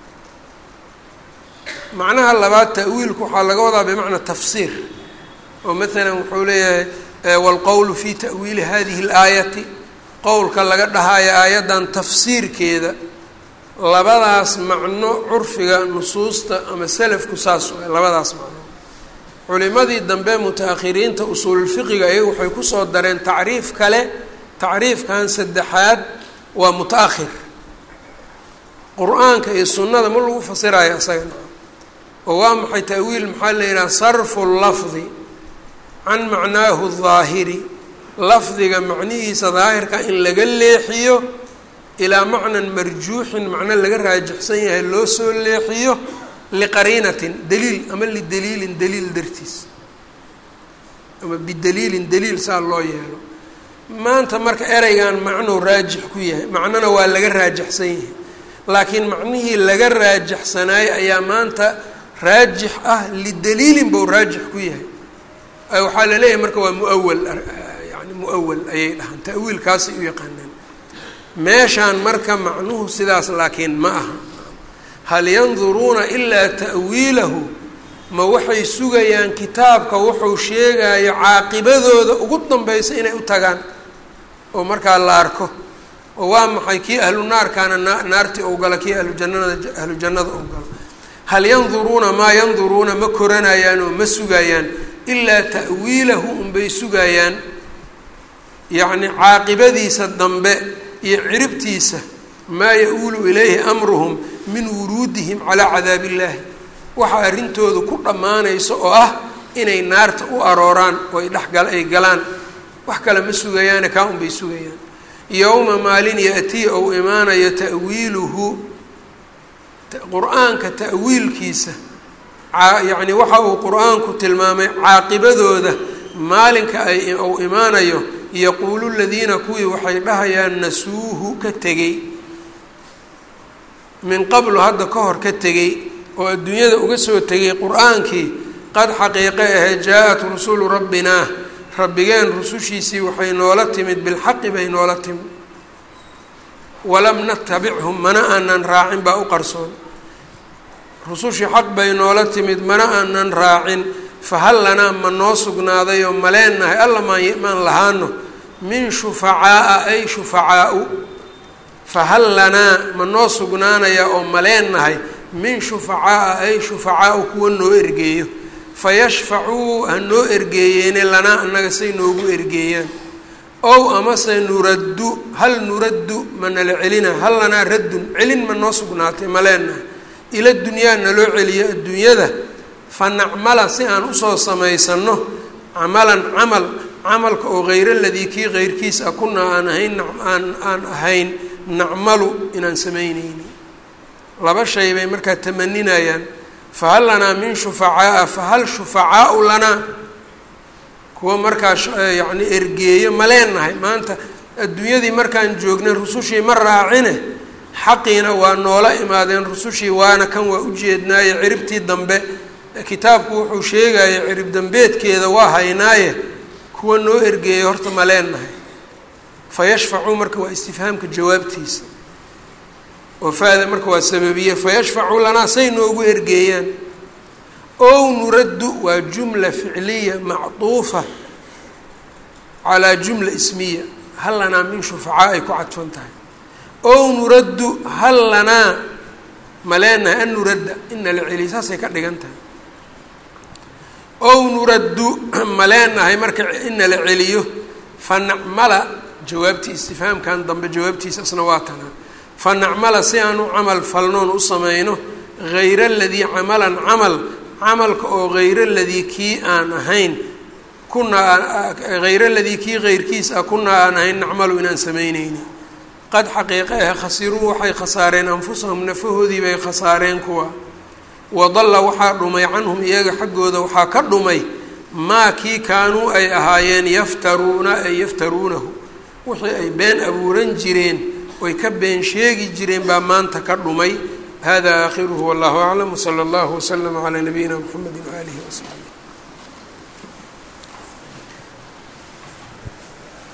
macnaha labaad ta'wiilku waxaa laga wadaa bimacna tafsiir, oo maalan wuxuu leeyahay waalqowlu fi ta'wiili hadihi اlaayati, qowlka laga dhahaayo aayaddan tafsiirkeeda. labadaas macno curfiga nusuusta ama salafku saas waay, labadaas macno. culimadii dambe muta-akhiriinta usuululfiqiga iyaga waxay kusoo dareen tacriif kale, tacriifkan saddexaad waa muta-akhir. qur-aanka iyo sunnada ma lagu fasirayo isagana, oo waa maxay ta'wiil? maxaa la yidhaha sarfu lafdi can macnaahu daahiri, lafdiga macnihiisa daahirka in laga leexiyo ilaa macnan marjuuxin, macno laga raajixsan yahay loo soo leexiyo liqariinatin daliil ama lidaliilin daliil dartiis ama bidaliilin daliil saa loo yeelo. maanta marka ereygan macnou raajix ku yahay, macnona waa laga raajixsan yahay, laakiin macnihii laga raajixsanaayey ayaa maanta raajix ah lidaliilin buu raajix ku yahay. waxaa la leeyahay marka waa muawal, yani muawal ayay dhahaan, ta'wiilkaasay u yaqaanaan. meeshaan marka macnuhu sidaas laakiin ma aha. hal yanduruuna ilaa ta'wiilahu, ma waxay sugayaan kitaabka wuxuu sheegayo caaqibadooda ugu danbeysa inay u tagaan oo markaa la arko. oo waa maxay? kii ahlu naarkaana naartii ou galo, kii ahlu jannada ahlu jannada ou galo. hal yanduruuna maa yanduruuna ma koranayaan oo ma sugayaan ilaa ta'wiilahu unbay sugayaan, yacni caaqibadiisa dambe iyo ciribtiisa. maa ya-uulu ilayhi amruhum min wuruudihim calaa cadaabi illaahi, waxa arrintoodu ku dhammaanayso oo ah inay naarta u arooraan oo ay dhexgal ay galaan. wax kale ma sugayaane kaa unbay sugayaan. yowma maalin ya-tii ou imaanayo ta'wiiluhu, qur-aanka ta'wiilkiisa, yacni waxa uu qur-aanku tilmaamay caaqibadooda maalinka ay ou imaanayo. yaquulu ladiina kuwii waxay dhahayaan nasuuhu ka tegey, min qablu hadda ka hor ka tegey oo adduunyada uga soo tegay qur-aankii, qad xaqiiqe ahe jaa-at rusulu rabbinaa, rabbigeen rusushiisii waxay noola timid bilxaqi bay noola timid. walam natabichum, mana aanan raacin baa u qarsoon. rusushii xaq bay noola timid mana aanan raacin. fahal lanaa ma noo sugnaaday oo maleennahay alla maan maan lahaano min shufacaa'a ay shufacaau fahal lanaa ma noo sugnaanaya oo maleennahay min shufacaa'a ay shufacaau kuwa noo ergeeyo fayashfacuu ha noo ergeeyeene lanaa annaga say noogu ergeeyaan ow amase nuraddu hal nuraddu ma nala celina hal lanaa raddun celin ma noo sugnaatay maleennahay ila dunyaa naloo celiyo adduunyada fa nacmala si aan usoo samaysanno camalan camal camalka oo hayra ladii kii heyrkiisa a kunaa aan ahayn aan aan ahayn nacmalu inaan samaynayni laba shay bay markaa tamaninayaan fahal lanaa min shufacaa'a fahal shufacaau lanaa kuwa markaa yacni ergeeyo ma leenahay maanta adduunyadii markaan joognay rusushii ma raacine xaqiina waa noola imaadeen rusushii waana kan waa ujeednaaye ciribtii dambe kitaabku wuxuu sheegaya cirib dambeedkeeda waa haynaaye kuwa noo ergeeya horta ma leenahay fayashfacuu marka waa istifhaamka jawaabtiisa oo faada marka waa sababiye fayashfacuu lanaa say noogu ergeeyaan ow nuraddu waa jumla ficliya macduufa calaa jumla ismiya hal lanaa min shufacaa ay ku cadfan tahay ow nuraddu hal lanaa ma leenahay an nuradda ina la celiy saasay ka dhigan tahay ow nuraddu ma leenahay marka ina la celiyo fa nacmala jawaabtii istifhaamkan dambe jawaabtiisasna waa tanaa fa nacmala si aan u camal falnoon u samayno hayra aladii camalan camal camalka oo hayra aladii kii aan ahayn kunaa hayra aladii kii heyrkiis ah kunaa aan ahayn nacmalu inaan samaynayni qad xaqiiqa ah khasiruu waxay khasaareen anfusahum nafahoodii bay khasaareen kuwa wadalla waxaa dhumay canhum iyaga xaggooda waxaa ka dhumay maa kii kaanuu ay ahaayeen yaftaruuna ay yaftaruunahu wixii ay been abuuran jireen oy ka been sheegi jireen baa maanta ka dhumay hada aakhiruhu wallahu aclam wsala allahu waslama calaa nabiyina mxamedi waaalihi wasaxbi